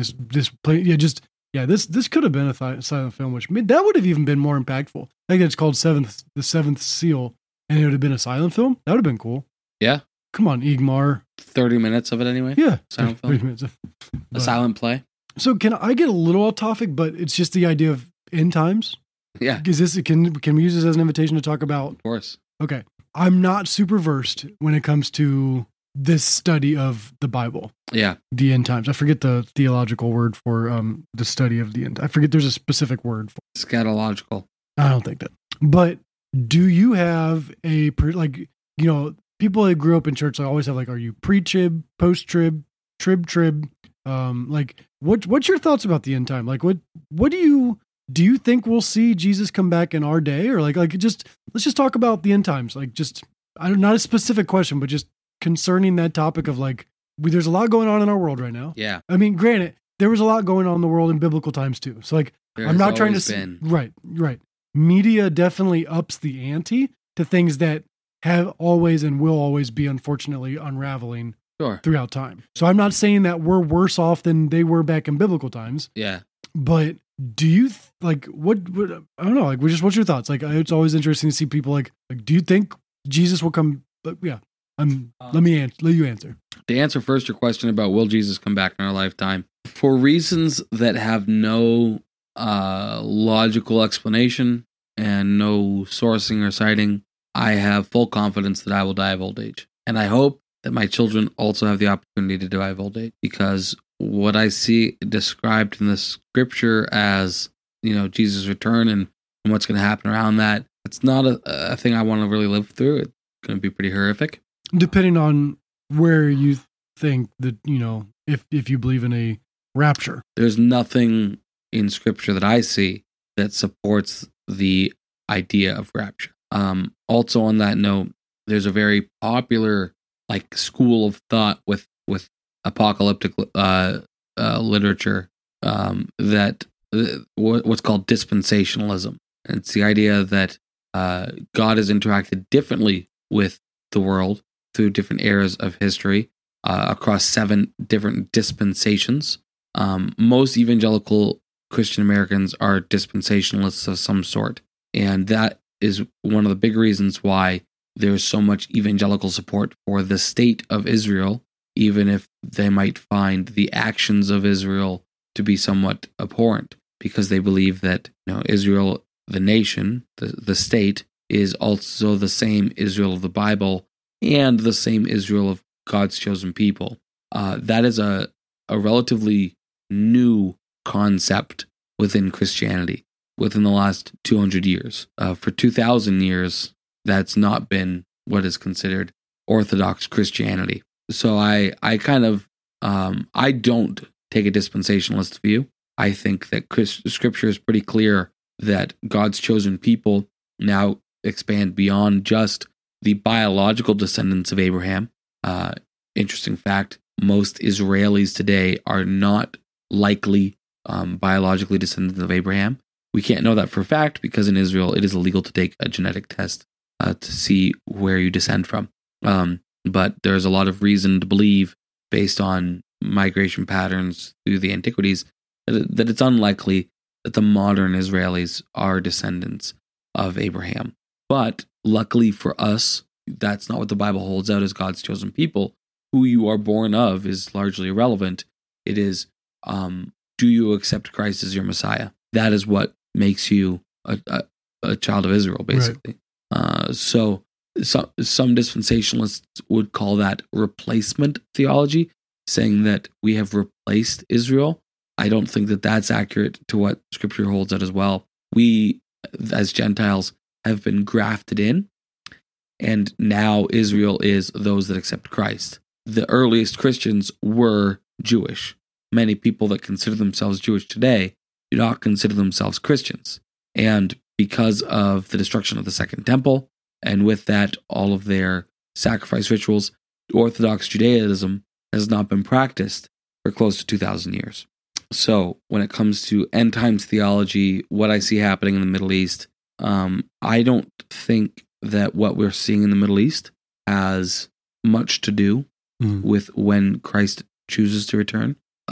this could have been a silent film, which that would have even been more impactful. I think it's called The Seventh Seal, and it would have been a silent film. That would have been cool. Yeah. Come on, Igmar. 30 minutes of it anyway? Yeah. Silent film. 30 minutes. A silent play. So can I get a little off topic, but it's just the idea of end times? Yeah. Is this, can we use this as an invitation to talk about? Of course. Okay. I'm not super versed when it comes to this study of the Bible. Yeah. The end times. I forget the theological word for the study of the end. I forget there's a specific word for it. Scatological. I don't think that. But do you have people that grew up in church, I always have like, are you pre-trib, post-trib, trib? What's your thoughts about the end time? Like what do you think we'll see Jesus come back in our day? Or let's just talk about the end times. Like not a specific question, but just concerning that topic of there's a lot going on in our world right now. Yeah. I mean, granted, there was a lot going on in the world in biblical times too. So I'm not trying to say, right. Media definitely ups the ante to things that have always and will always be unfortunately unraveling throughout time. So I'm not saying that we're worse off than they were back in biblical times. Yeah. But do you what I don't know, what's your thoughts? It's always interesting to see people do you think Jesus will come? Yeah. Let you answer. To answer first your question about will Jesus come back in our lifetime, for reasons that have no logical explanation and no sourcing or citing, I have full confidence that I will die of old age. And I hope that my children also have the opportunity to die of old age, because what I see described in the scripture as, Jesus' return and what's going to happen around that, it's not a thing I want to really live through. It's going to be pretty horrific. Depending on where you think that, if you believe in a rapture. There's nothing in scripture that I see that supports the idea of rapture. Also on that note, there's a very popular school of thought with apocalyptic literature that what's called dispensationalism. And it's the idea that God has interacted differently with the world through different eras of history across 7 different dispensations. Most evangelical Christian Americans are dispensationalists of some sort. And that is one of the big reasons why there's so much evangelical support for the state of Israel even if they might find the actions of Israel to be somewhat abhorrent, because they believe that Israel, the nation, the state, is also the same Israel of the Bible and the same Israel of God's chosen people. That is a relatively new concept within Christianity within the last 200 years. For 2,000 years, that's not been what is considered Orthodox Christianity. So I don't take a dispensationalist view. I think that Scripture is pretty clear that God's chosen people now expand beyond just the biological descendants of Abraham. Interesting fact, most Israelis today are not likely biologically descendants of Abraham. We can't know that for a fact because in Israel it is illegal to take a genetic test to see where you descend from. But there's a lot of reason to believe, based on migration patterns through the antiquities, that it's unlikely that the modern Israelis are descendants of Abraham. But luckily for us, that's not what the Bible holds out as God's chosen people. Who you are born of is largely irrelevant. It is, do you accept Christ as your Messiah? That is what makes you a child of Israel, basically. Right. So some dispensationalists would call that replacement theology, saying that we have replaced Israel. I don't think that that's accurate to what Scripture holds out as well. We, as Gentiles, have been grafted in, and now Israel is those that accept Christ. The earliest Christians were Jewish. Many people that consider themselves Jewish today do not consider themselves Christians. And because of the destruction of the Second Temple, and with that, all of their sacrifice rituals, Orthodox Judaism has not been practiced for close to 2,000 years. So when it comes to end times theology, what I see happening in the Middle East, I don't think that what we're seeing in the Middle East has much to do with when Christ chooses to return.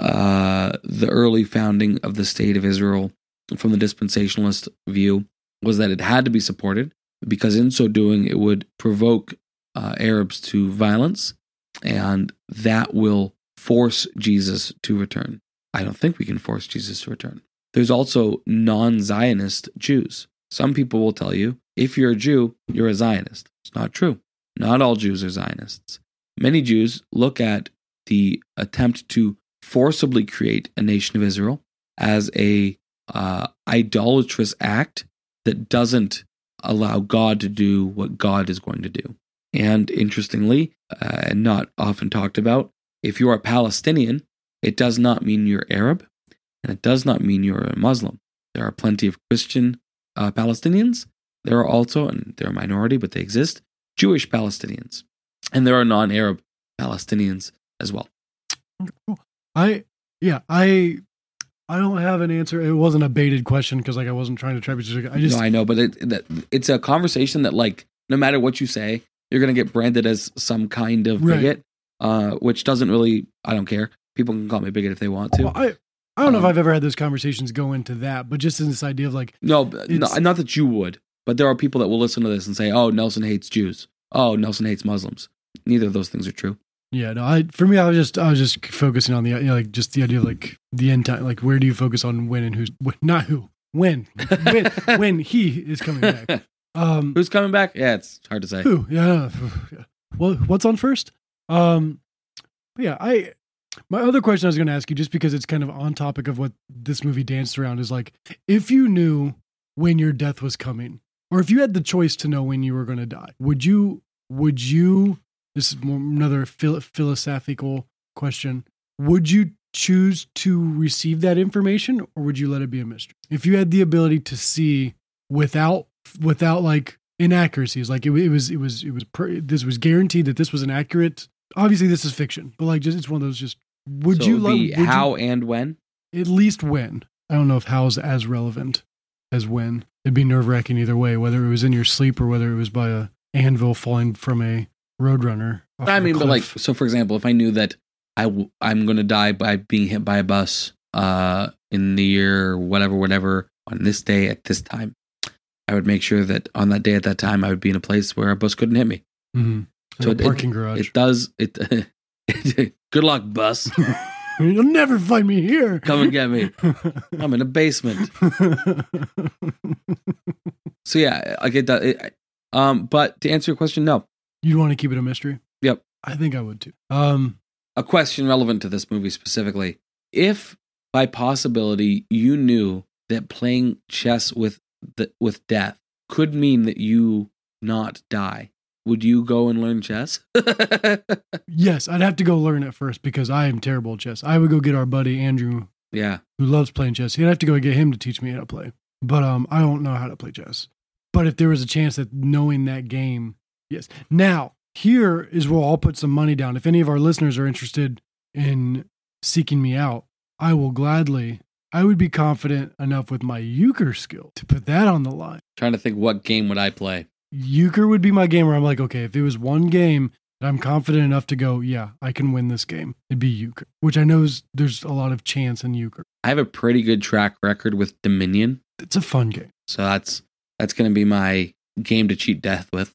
The early founding of the state of Israel, from the dispensationalist view, was that it had to be supported, because in so doing it would provoke Arabs to violence, and that will force Jesus to return. I don't think we can force Jesus to return. There's also non-Zionist Jews. Some people will tell you, if you're a Jew, you're a Zionist. It's not true. Not all Jews are Zionists. Many Jews look at the attempt to forcibly create a nation of Israel as a idolatrous act that doesn't allow God to do what God is going to do. And interestingly, and not often talked about, if you're a Palestinian, it does not mean you're Arab, and it does not mean you're a Muslim. There are plenty of Christian Palestinians. There are also, and they're a minority, but they exist, Jewish Palestinians. And there are non-Arab Palestinians as well. I don't have an answer. It wasn't a baited question because I wasn't trying to trap you. No, I know, but it's a conversation that no matter what you say, you're going to get branded as some kind of bigot, which doesn't really. I don't care. People can call me a bigot if they want to. Well, I don't know if I've ever had those conversations go into that, but just in this idea of no, not that you would, but there are people that will listen to this and say, "Oh, Nelson hates Jews. Oh, Nelson hates Muslims." Neither of those things are true. Yeah, no. For me, I was just focusing on the just the idea of the end time. Where do you focus on when and who's not who when he is coming back? Who's coming back? Yeah, it's hard to say. Who? Yeah. Well, what's on first? Yeah. My other question I was going to ask you, just because it's kind of on topic of what this movie danced around, is if you knew when your death was coming, or if you had the choice to know when you were going to die, would you? This is another philosophical question. Would you choose to receive that information, or would you let it be a mystery? If you had the ability to see without inaccuracies, this was guaranteed that this was an accurate. Obviously, this is fiction, but it's one of those. Just would so you let how and when? At least when. I don't know if how is as relevant as when. It'd be nerve-wracking either way, whether it was in your sleep or whether it was by a anvil falling from a Roadrunner. I mean, but so for example, if I knew that I'm going to die by being hit by a bus in the year whatever on this day at this time, I would make sure that on that day at that time I would be in a place where a bus couldn't hit me. Mm-hmm. So a parking garage. It Good luck, bus. You'll never find me here. Come and get me. I'm in a basement. So yeah, I get that. But to answer your question, no. You'd want to keep it a mystery? Yep. I think I would too. A question relevant to this movie specifically. If by possibility you knew that playing chess with death could mean that you not die, would you go and learn chess? Yes, I'd have to go learn it first because I am terrible at chess. I would go get our buddy Andrew, Yeah. who loves playing chess. He'd have to go get him to teach me how to play. But I don't know how to play chess. But if there was a chance that knowing that game, yes. Now, here is where I'll put some money down. If any of our listeners are interested in seeking me out, I would be confident enough with my euchre skill to put that on the line. Trying to think, what game would I play? Euchre would be my game where I'm like, okay, if there was one game that I'm confident enough to go, yeah, I can win this game, it'd be euchre, which I know there's a lot of chance in euchre. I have a pretty good track record with Dominion. It's a fun game. So that's going to be my game to cheat death with.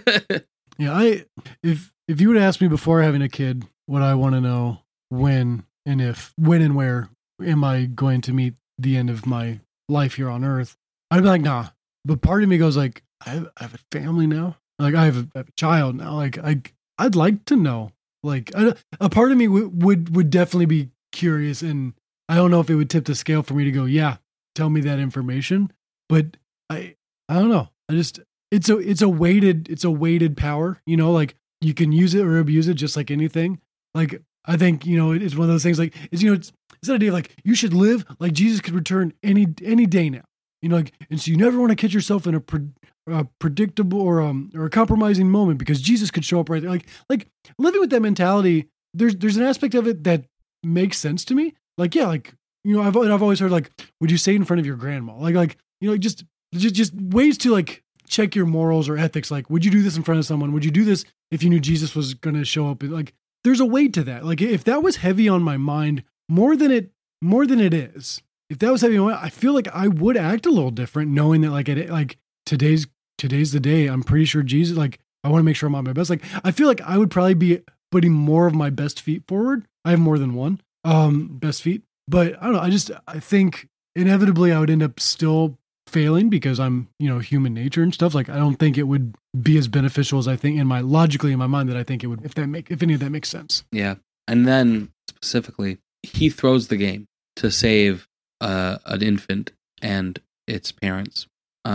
Yeah, if you would ask me before having a kid what I want to know when and where am I going to meet the end of my life here on Earth, I'd be like, nah. But part of me goes like, I have a family now. Like I have a child now. Like I'd like to know. Like a part of me would definitely be curious, and I don't know if it would tip the scale for me to go, yeah, tell me that information. But I don't know. It's a weighted power, you know, like you can use it or abuse it just like anything. Like I think, you know, it's one of those things like it's that idea of like you should live like Jesus could return any day now. You know, like, and so you never want to catch yourself in a predictable or a compromising moment because Jesus could show up right there. Like living with that mentality, there's an aspect of it that makes sense to me. Like, yeah, like, you know, I've always heard like, would you say it in front of your grandma? Like, you know, just ways to like check your morals or ethics. Like, would you do this in front of someone? Would you do this if you knew Jesus was going to show up? Like, there's a weight to that. Like, if that was heavy on my mind more than it is, if that was heavy on my mind, I feel like I would act a little different knowing that like today's the day. I'm pretty sure Jesus, like, I want to make sure I'm on my best. Like, I feel like I would probably be putting more of my best feet forward. I have more than one best feet, but I don't know. I think inevitably I would end up still failing because I'm, you know, human nature and stuff. Like, I don't think it would be as beneficial as I think logically in my mind that I think it would, if any of that makes sense. Yeah. And then specifically, he throws the game to save an infant and its parents.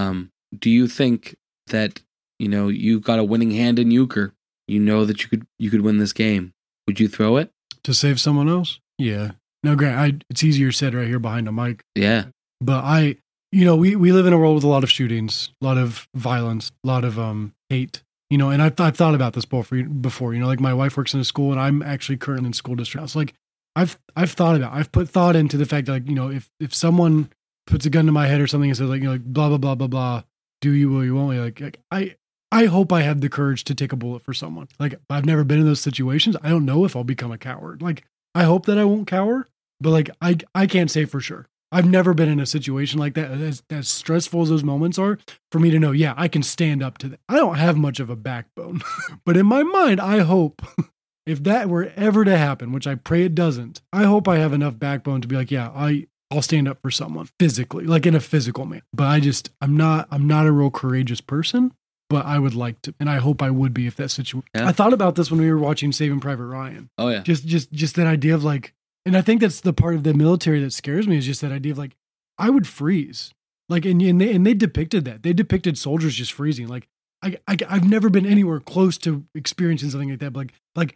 Do you think that, you know, you got a winning hand in euchre? You know that you could win this game. Would you throw it to save someone else? Yeah. No, Grant, it's easier said right here behind a mic. Yeah. But you know, we live in a world with a lot of shootings, a lot of violence, a lot of hate, you know, and I've thought about this before, you know, like my wife works in a school and I'm actually currently in school district. So like I've put thought into the fact that, like, you know, if someone puts a gun to my head or something and says like, you know, like blah, blah, blah, blah, blah, do you will, you won't, like I hope I have the courage to take a bullet for someone. Like, I've never been in those situations. I don't know if I'll become a coward. Like, I hope that I won't cower, but like, I can't say for sure. I've never been in a situation like that, as stressful as those moments are, for me to know, yeah, I can stand up to that. I don't have much of a backbone, but in my mind, I hope if that were ever to happen, which I pray it doesn't, I hope I have enough backbone to be like, yeah, I'll stand up for someone physically, like in a physical manner. But I'm not a real courageous person, but I would like to, and I hope I would be if that situation. Yeah. I thought about this when we were watching Saving Private Ryan. Oh yeah. Just that idea of like, and I think that's the part of the military that scares me, is just that idea of like, I would freeze. Like, and they depicted that. They depicted soldiers just freezing. Like, I've never been anywhere close to experiencing something like that. But like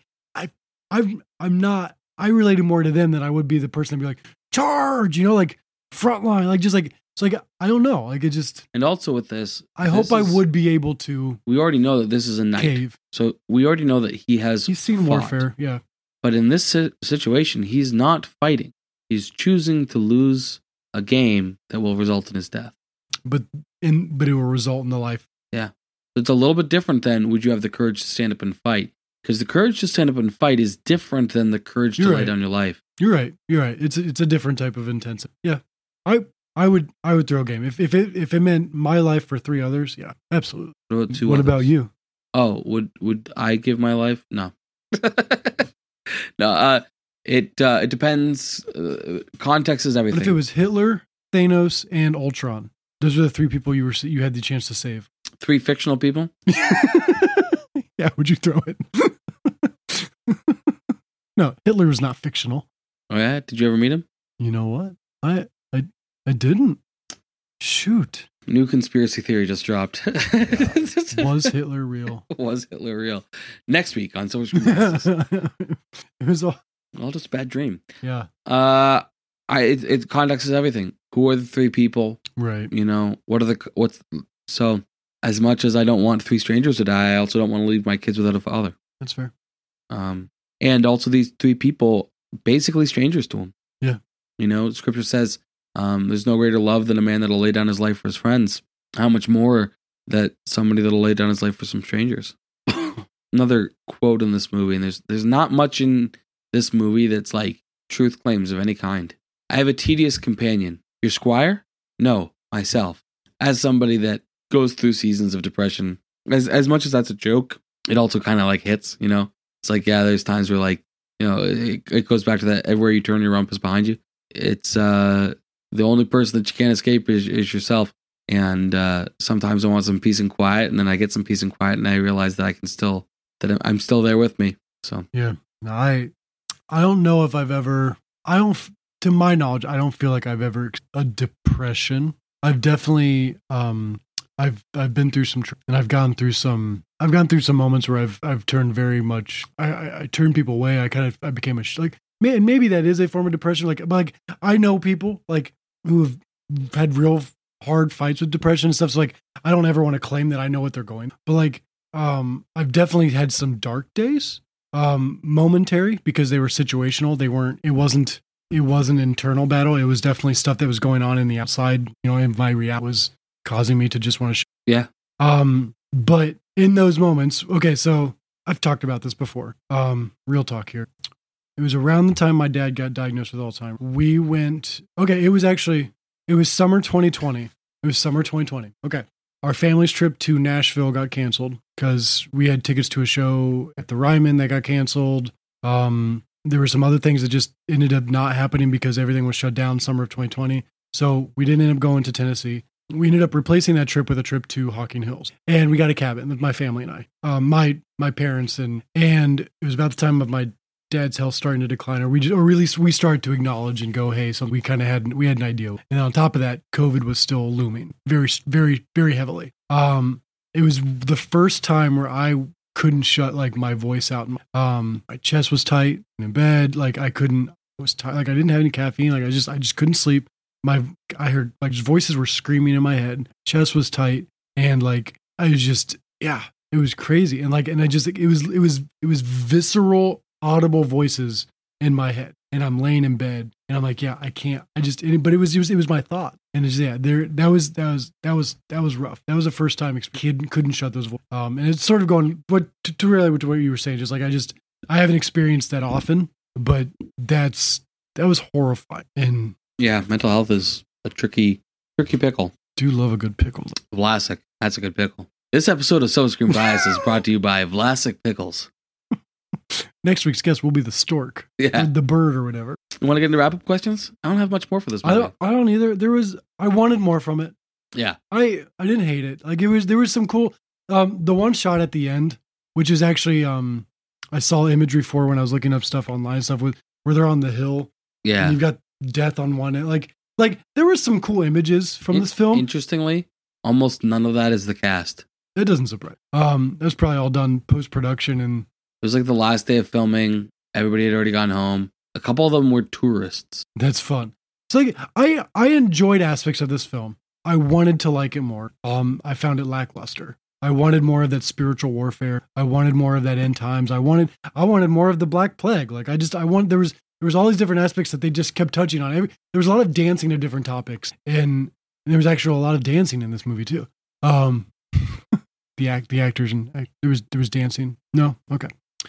I related more to them than I would be the person to be like, charge, you know, like frontline, like just like, it's like, I don't know. Like, it just. And also with this, I hope I would be able to. We already know that this is a knight. Cave. So we already know that he's seen warfare. Yeah. But in this situation, he's not fighting. He's choosing to lose a game that will result in his death. But it will result in the life. Yeah. It's a little bit different than would you have the courage to stand up and fight? Because the courage to stand up and fight is different than the courage to lay down your life. You're right. It's a different type of intensity. Yeah. I would throw a game. If it meant my life for 3 others, yeah, absolutely. What about you? Oh, would I give my life? No. No, it depends. Context is everything. But if it was Hitler, Thanos, and Ultron, those are the three people you had the chance to save. 3 fictional people? Yeah, would you throw it? No, Hitler was not fictional. Oh yeah? Did you ever meet him? You know what? I didn't. Shoot. New conspiracy theory just dropped. Was Hitler real? Was Hitler real? Next week on Social Glasses. It was all just a bad dream. Yeah. It context is everything. Who are the 3 people? Right. You know, so as much as I don't want 3 strangers to die, I also don't want to leave my kids without a father. That's fair. And also these 3 people, basically strangers to him. Yeah. You know, scripture says, there's no greater love than a man that'll lay down his life for his friends. How much more that somebody that'll lay down his life for some strangers. Another quote in this movie, and there's not much in this movie that's like truth claims of any kind. I have a tedious companion. Your squire? No, myself. As somebody that goes through seasons of depression, as much as that's a joke, it also kind of like hits, you know? It's like, yeah, there's times where like, you know, it goes back to that everywhere you turn, your rump is behind you. It's the only person that you can't escape is yourself. And sometimes I want some peace and quiet, and then I get some peace and quiet, and I realize that I'm still there with me. So yeah, no, I don't know if I've ever. To my knowledge, I don't feel like I've ever a depression. I've definitely I've been through some, and I've gone through some moments where I've turned very much. I turned people away. I became maybe that is a form of depression. Like I know people like who have had real hard fights with depression and stuff. So like, I don't ever want to claim that I know what they're going, but like, I've definitely had some dark days, momentary, because they were situational. It wasn't an internal battle. It was definitely stuff that was going on in the outside, you know, and my reality was causing me to just want to yeah. But in those moments, okay, so I've talked about this before. Real talk here. It was around the time my dad got diagnosed with Alzheimer's. It was summer 2020. Okay. Our family's trip to Nashville got canceled because we had tickets to a show at the Ryman that got canceled. There were some other things that just ended up not happening because everything was shut down summer of 2020. So we didn't end up going to Tennessee. We ended up replacing that trip with a trip to Hocking Hills. And we got a cabin with my family and I. My parents and it was about the time of my dad's health starting to decline, or at least we started to acknowledge and go, hey, so we had an idea. And on top of that, COVID was still looming very, very, very heavily. It was the first time where I couldn't shut like my voice out. My chest was tight in bed. Like I was tired. Like I didn't have any caffeine. Like I just couldn't sleep. I heard like voices were screaming in my head. Chest was tight. And like, I was just, yeah, it was crazy. And like, it was visceral, audible voices in my head, and I'm laying in bed and I'm like, yeah, I can't, but it was my thought. And it's, yeah, that was rough. That was the first time kid couldn't shut those voices. And it's sort of going, to really what you were saying, just like, I haven't experienced that often, but that was horrifying. And yeah, mental health is a tricky pickle. Do love a good pickle. Vlasic, that's a good pickle. This episode of So Screen Bias is brought to you by Vlasic Pickles. Next week's guest will be the stork, the bird or whatever. You want to get into wrap-up questions? I don't have much more for this movie. I don't either. I wanted more from it. Yeah. I didn't hate it. Like there was some cool, the one shot at the end, which is actually, I saw imagery for when I was looking up stuff online and stuff where they're on the hill. Yeah. And you've got death on one end. Like there were some cool images from this film. Interestingly, almost none of that is the cast. It doesn't surprise. That was probably all done post-production, and it was like the last day of filming. Everybody had already gone home. A couple of them were tourists. That's fun. So like, I enjoyed aspects of this film. I wanted to like it more. I found it lackluster. I wanted more of that spiritual warfare. I wanted more of that end times. I wanted more of the Black Plague. Like there was all these different aspects that they just kept touching on. There was a lot of dancing to different topics, and there was actually a lot of dancing in this movie too. The actors and there was dancing. No, okay.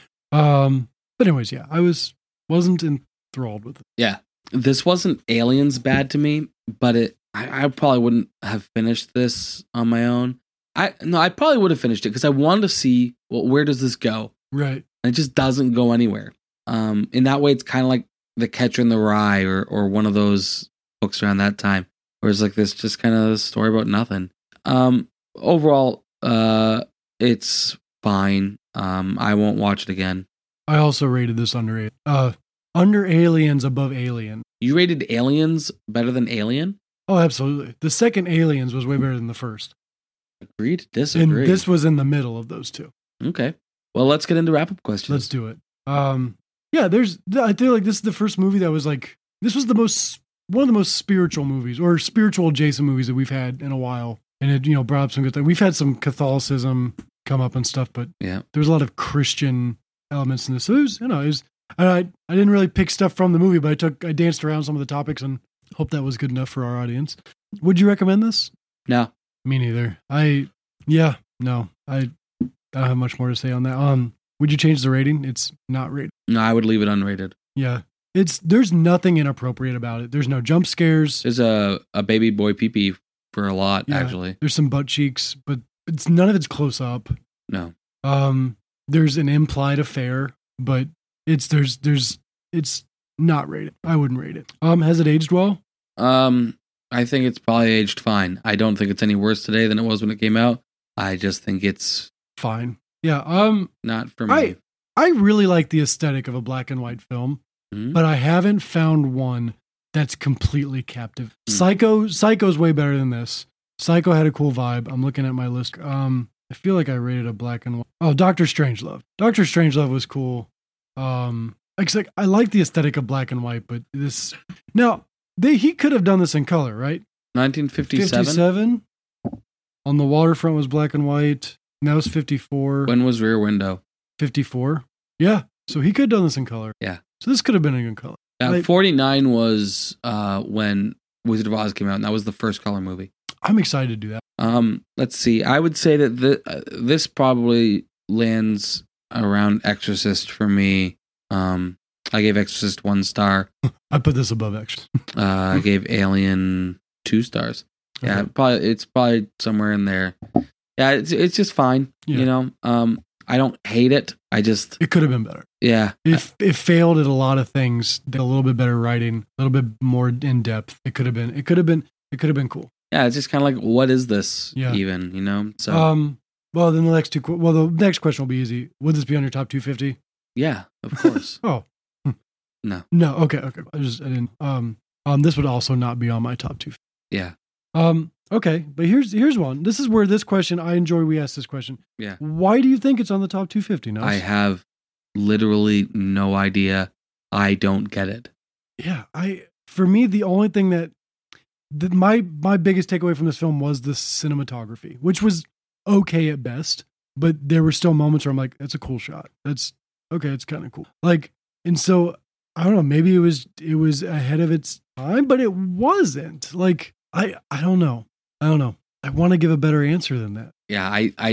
But anyways, yeah, I wasn't enthralled with it. Yeah, this wasn't Aliens bad to me, but I probably wouldn't have finished this on my own. I probably would have finished it because I wanted to see, well, where does this go? Right. And it just doesn't go anywhere. In that way, it's kind of like The Catcher in the Rye or one of those books around that time, where it's like this just kind of story about nothing. Overall, it's fine. I won't watch it again. I also rated this under Aliens above Alien. You rated Aliens better than Alien? Oh, absolutely. The second Aliens was way better than the first. Agreed, disagree. And this was in the middle of those two. Okay. Well, let's get into wrap-up questions. Let's do it. I feel like this is the first movie that was like, this was one of the most spiritual movies or spiritual adjacent movies that we've had in a while. And it, brought up some good things. We've had some Catholicism come up and stuff, but there's a lot of Christian elements in this. So it was, I didn't really pick stuff from the movie, but I danced around some of the topics and hope that was good enough for our audience. Would you recommend this? No. Me neither. No. I don't have much more to say on that. Would you change the rating? It's not rated. No, I would leave it unrated. Yeah. There's nothing inappropriate about it. There's no jump scares. There's a baby boy pee-pee for a lot, actually. There's some butt cheeks, but none of it's close up. No. There's an implied affair, but it's not rated. I wouldn't rate it. Has it aged well? I think it's probably aged fine. I don't think it's any worse today than it was when it came out. I just think it's fine. Yeah. Not for me. I really like the aesthetic of a black and white film, but I haven't found one that's completely captive. Psycho's way better than this. Psycho had a cool vibe. I'm looking at my list. I feel like I rated a black and white. Oh, Dr. Strangelove. Dr. Strangelove was cool. I like the aesthetic of black and white, but this now he could have done this in color, right? 1957. 57. On the Waterfront was black and white. Now it's 54. When was Rear Window? 54. Yeah. So he could have done this in color. Yeah. So this could have been in good color. 49 was when Wizard of Oz came out, and that was the first color movie. I'm excited to do that. Let's see. I would say that this probably lands around Exorcist for me. I gave Exorcist 1 star. I put this above Exorcist. I gave Alien 2 stars. Yeah, Okay. it's probably somewhere in there. Yeah, it's just fine. Yeah. I don't hate it. It could have been better. Yeah. It failed at a lot of things. A little bit better writing, a little bit more in depth. It could have been cool. Yeah, it's just kind of like, what is this even? So well, then the next question will be easy. Would this be on your top 250? Yeah, of course. Oh. No. Okay. I didn't this would also not be on my top 250. Yeah. Okay, but here's one. This is where this question, I enjoy we ask this question. Yeah. Why do you think it's on the top 250 now? I have literally no idea. I don't get it. Yeah, for me, the only thing that my biggest takeaway from this film was the cinematography, which was okay at best, but there were still moments where I'm like, that's a cool shot. That's okay, it's kind of cool. And so I don't know, maybe it was ahead of its time, but it wasn't. I don't know. I want to give a better answer than that. Yeah,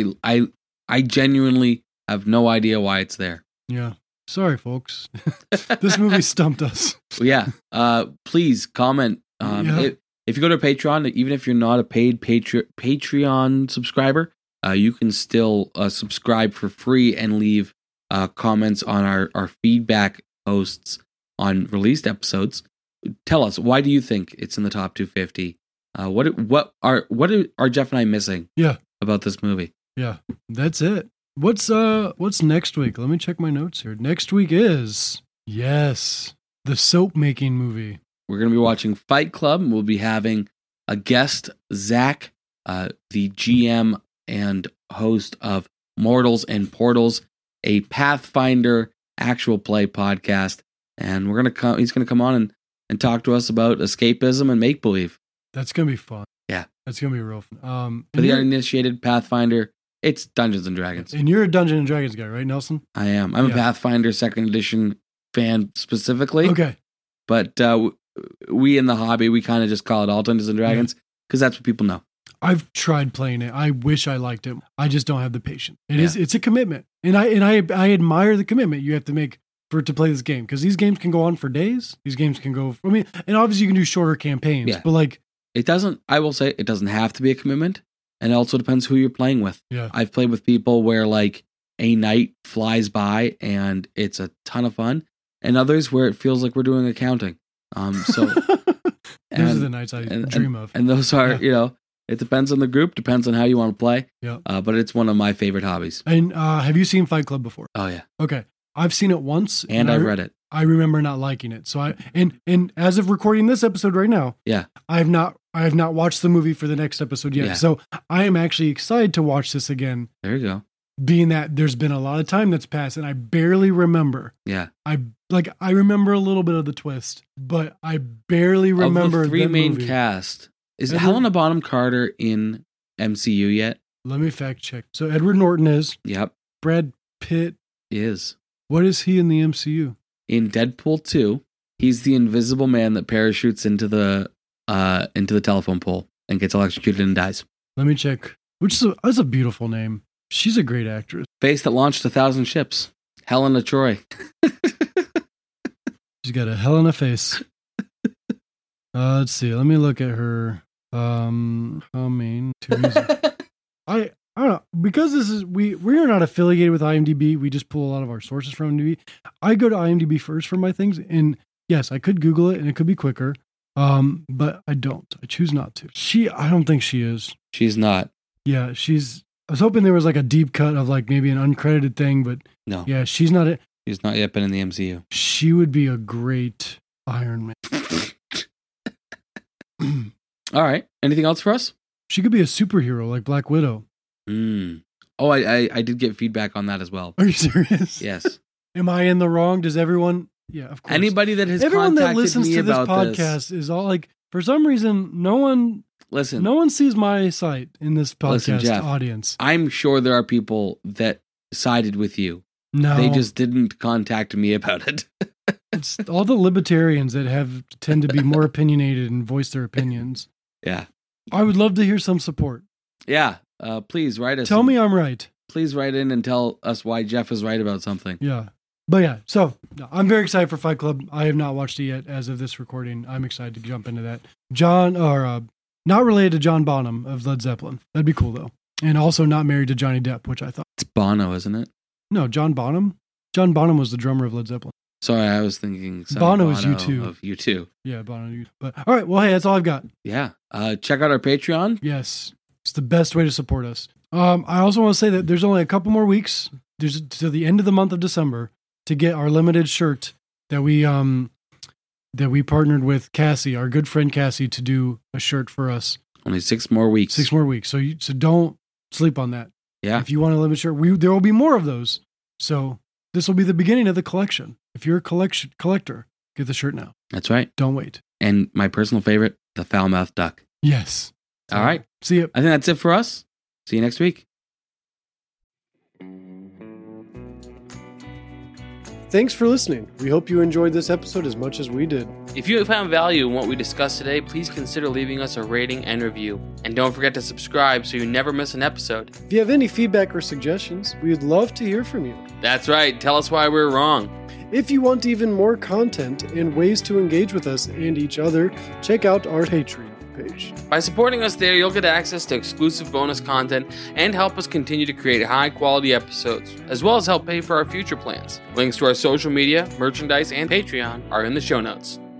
I genuinely have no idea why it's there. Yeah. Sorry, folks. This movie stumped us. Yeah. Please comment. If you go to Patreon, even if you're not a paid Patreon subscriber, you can still subscribe for free and leave comments on our feedback posts on released episodes. Tell us, why do you think it's in the top 250? What are Jeff and I missing? Yeah. About this movie? Yeah, that's it. What's next week? Let me check my notes here. Next week is the soap making movie. We're gonna be watching Fight Club. We'll be having a guest, Zach, the GM and host of Mortals and Portals, a Pathfinder actual play podcast, and he's gonna come on and talk to us about escapism and make believe. That's going to be fun. Yeah. That's going to be real fun. For the uninitiated Pathfinder, it's Dungeons & Dragons. And you're a Dungeons & Dragons guy, right, Nelson? I am. I'm a Pathfinder 2nd edition fan specifically. Okay. But we in the hobby, we kind of just call it all Dungeons & Dragons because that's what people know. I've tried playing it. I wish I liked it. I just don't have the patience. It's a commitment. And I admire the commitment you have to make to play this game, because these games can go on for days. These games can go, and obviously you can do shorter campaigns, but I will say it doesn't have to be a commitment, and it also depends who you're playing with. Yeah. I've played with people where a night flies by and it's a ton of fun, and others where it feels like we're doing accounting. So those are the nights I dream of. And those are, it depends on the group, depends on how you want to play. Yeah. But it's one of my favorite hobbies. And have you seen Fight Club before? Oh yeah. Okay. I've seen it once. And I've read it. I remember not liking it. So and as of recording this episode right now, yeah, I have not watched the movie for the next episode yet. Yeah. So I am actually excited to watch this again. There you go. Being that there's been a lot of time that's passed and I barely remember. Yeah. I remember a little bit of the twist, but I barely remember of the three main movie. cast. Is Helena Bonham Carter in MCU yet? Let me fact check. So Edward Norton is. Yep. Brad Pitt is. What is he in the MCU? In Deadpool 2, he's the invisible man that parachutes into the telephone pole and gets electrocuted and dies. Let me check. That's a beautiful name. She's a great actress. Face that launched 1,000 ships. Helena Troy. She's got a hell in a face. Let's see. Let me look at her. Humming to I don't know, because this is we are not affiliated with IMDb. We just pull a lot of our sources from IMDb. I go to IMDb first for my things, and yes, I could Google it and it could be quicker. But I don't. I choose not to. I don't think she is. She's not. Yeah, I was hoping there was like a deep cut of like maybe an uncredited thing, but no. Yeah, she's not it. She's not yet been in the MCU. She would be a great Iron Man. All right. Anything else for us? She could be a superhero like Black Widow. Oh, I did get feedback on that as well. Are you serious? Yes. Am I in the wrong? Does everyone? Yeah, of course. Anybody that has everyone contacted that listens me to this about podcast is all like, for some reason, no one sees my site in this podcast Jeff, audience. I'm sure there are people that sided with you. No, they just didn't contact me about it. It's all the libertarians that tend to be more opinionated and voice their opinions. Yeah, I would love to hear some support. Yeah, please write us. Tell me I'm right. Please write in and tell us why Jeff is right about something. Yeah. But yeah, so I'm very excited for Fight Club. I have not watched it yet as of this recording. I'm excited to jump into that. Not related to John Bonham of Led Zeppelin. That'd be cool though. And also not married to Johnny Depp, which I thought. It's Bono, isn't it? No, John Bonham. John Bonham was the drummer of Led Zeppelin. Sorry, I was thinking Bono is U2. Of U2. Yeah, Bono U2. But all right, well, hey, that's all I've got. Yeah. Check out our Patreon. Yes. It's the best way to support us. I also want to say that there's only a couple more weeks. There's to the end of the month of December to get our limited shirt that we partnered with Cassie, our good friend Cassie, to do a shirt for us. Only 6 more weeks. 6 more weeks. So don't sleep on that. Yeah. If you want a limited shirt, there will be more of those. So this will be the beginning of the collection. If you're a collector, get the shirt now. That's right. Don't wait. And my personal favorite, the foul-mouthed duck. Yes. All right. See you. I think that's it for us. See you next week. Thanks for listening. We hope you enjoyed this episode as much as we did. If you have found value in what we discussed today, please consider leaving us a rating and review. And don't forget to subscribe so you never miss an episode. If you have any feedback or suggestions, we would love to hear from you. That's right. Tell us why we're wrong. If you want even more content and ways to engage with us and each other, check out our Patreon page. By supporting us there, you'll get access to exclusive bonus content and help us continue to create high-quality episodes, as well as help pay for our future plans. Links to our social media, merchandise, and Patreon are in the show notes.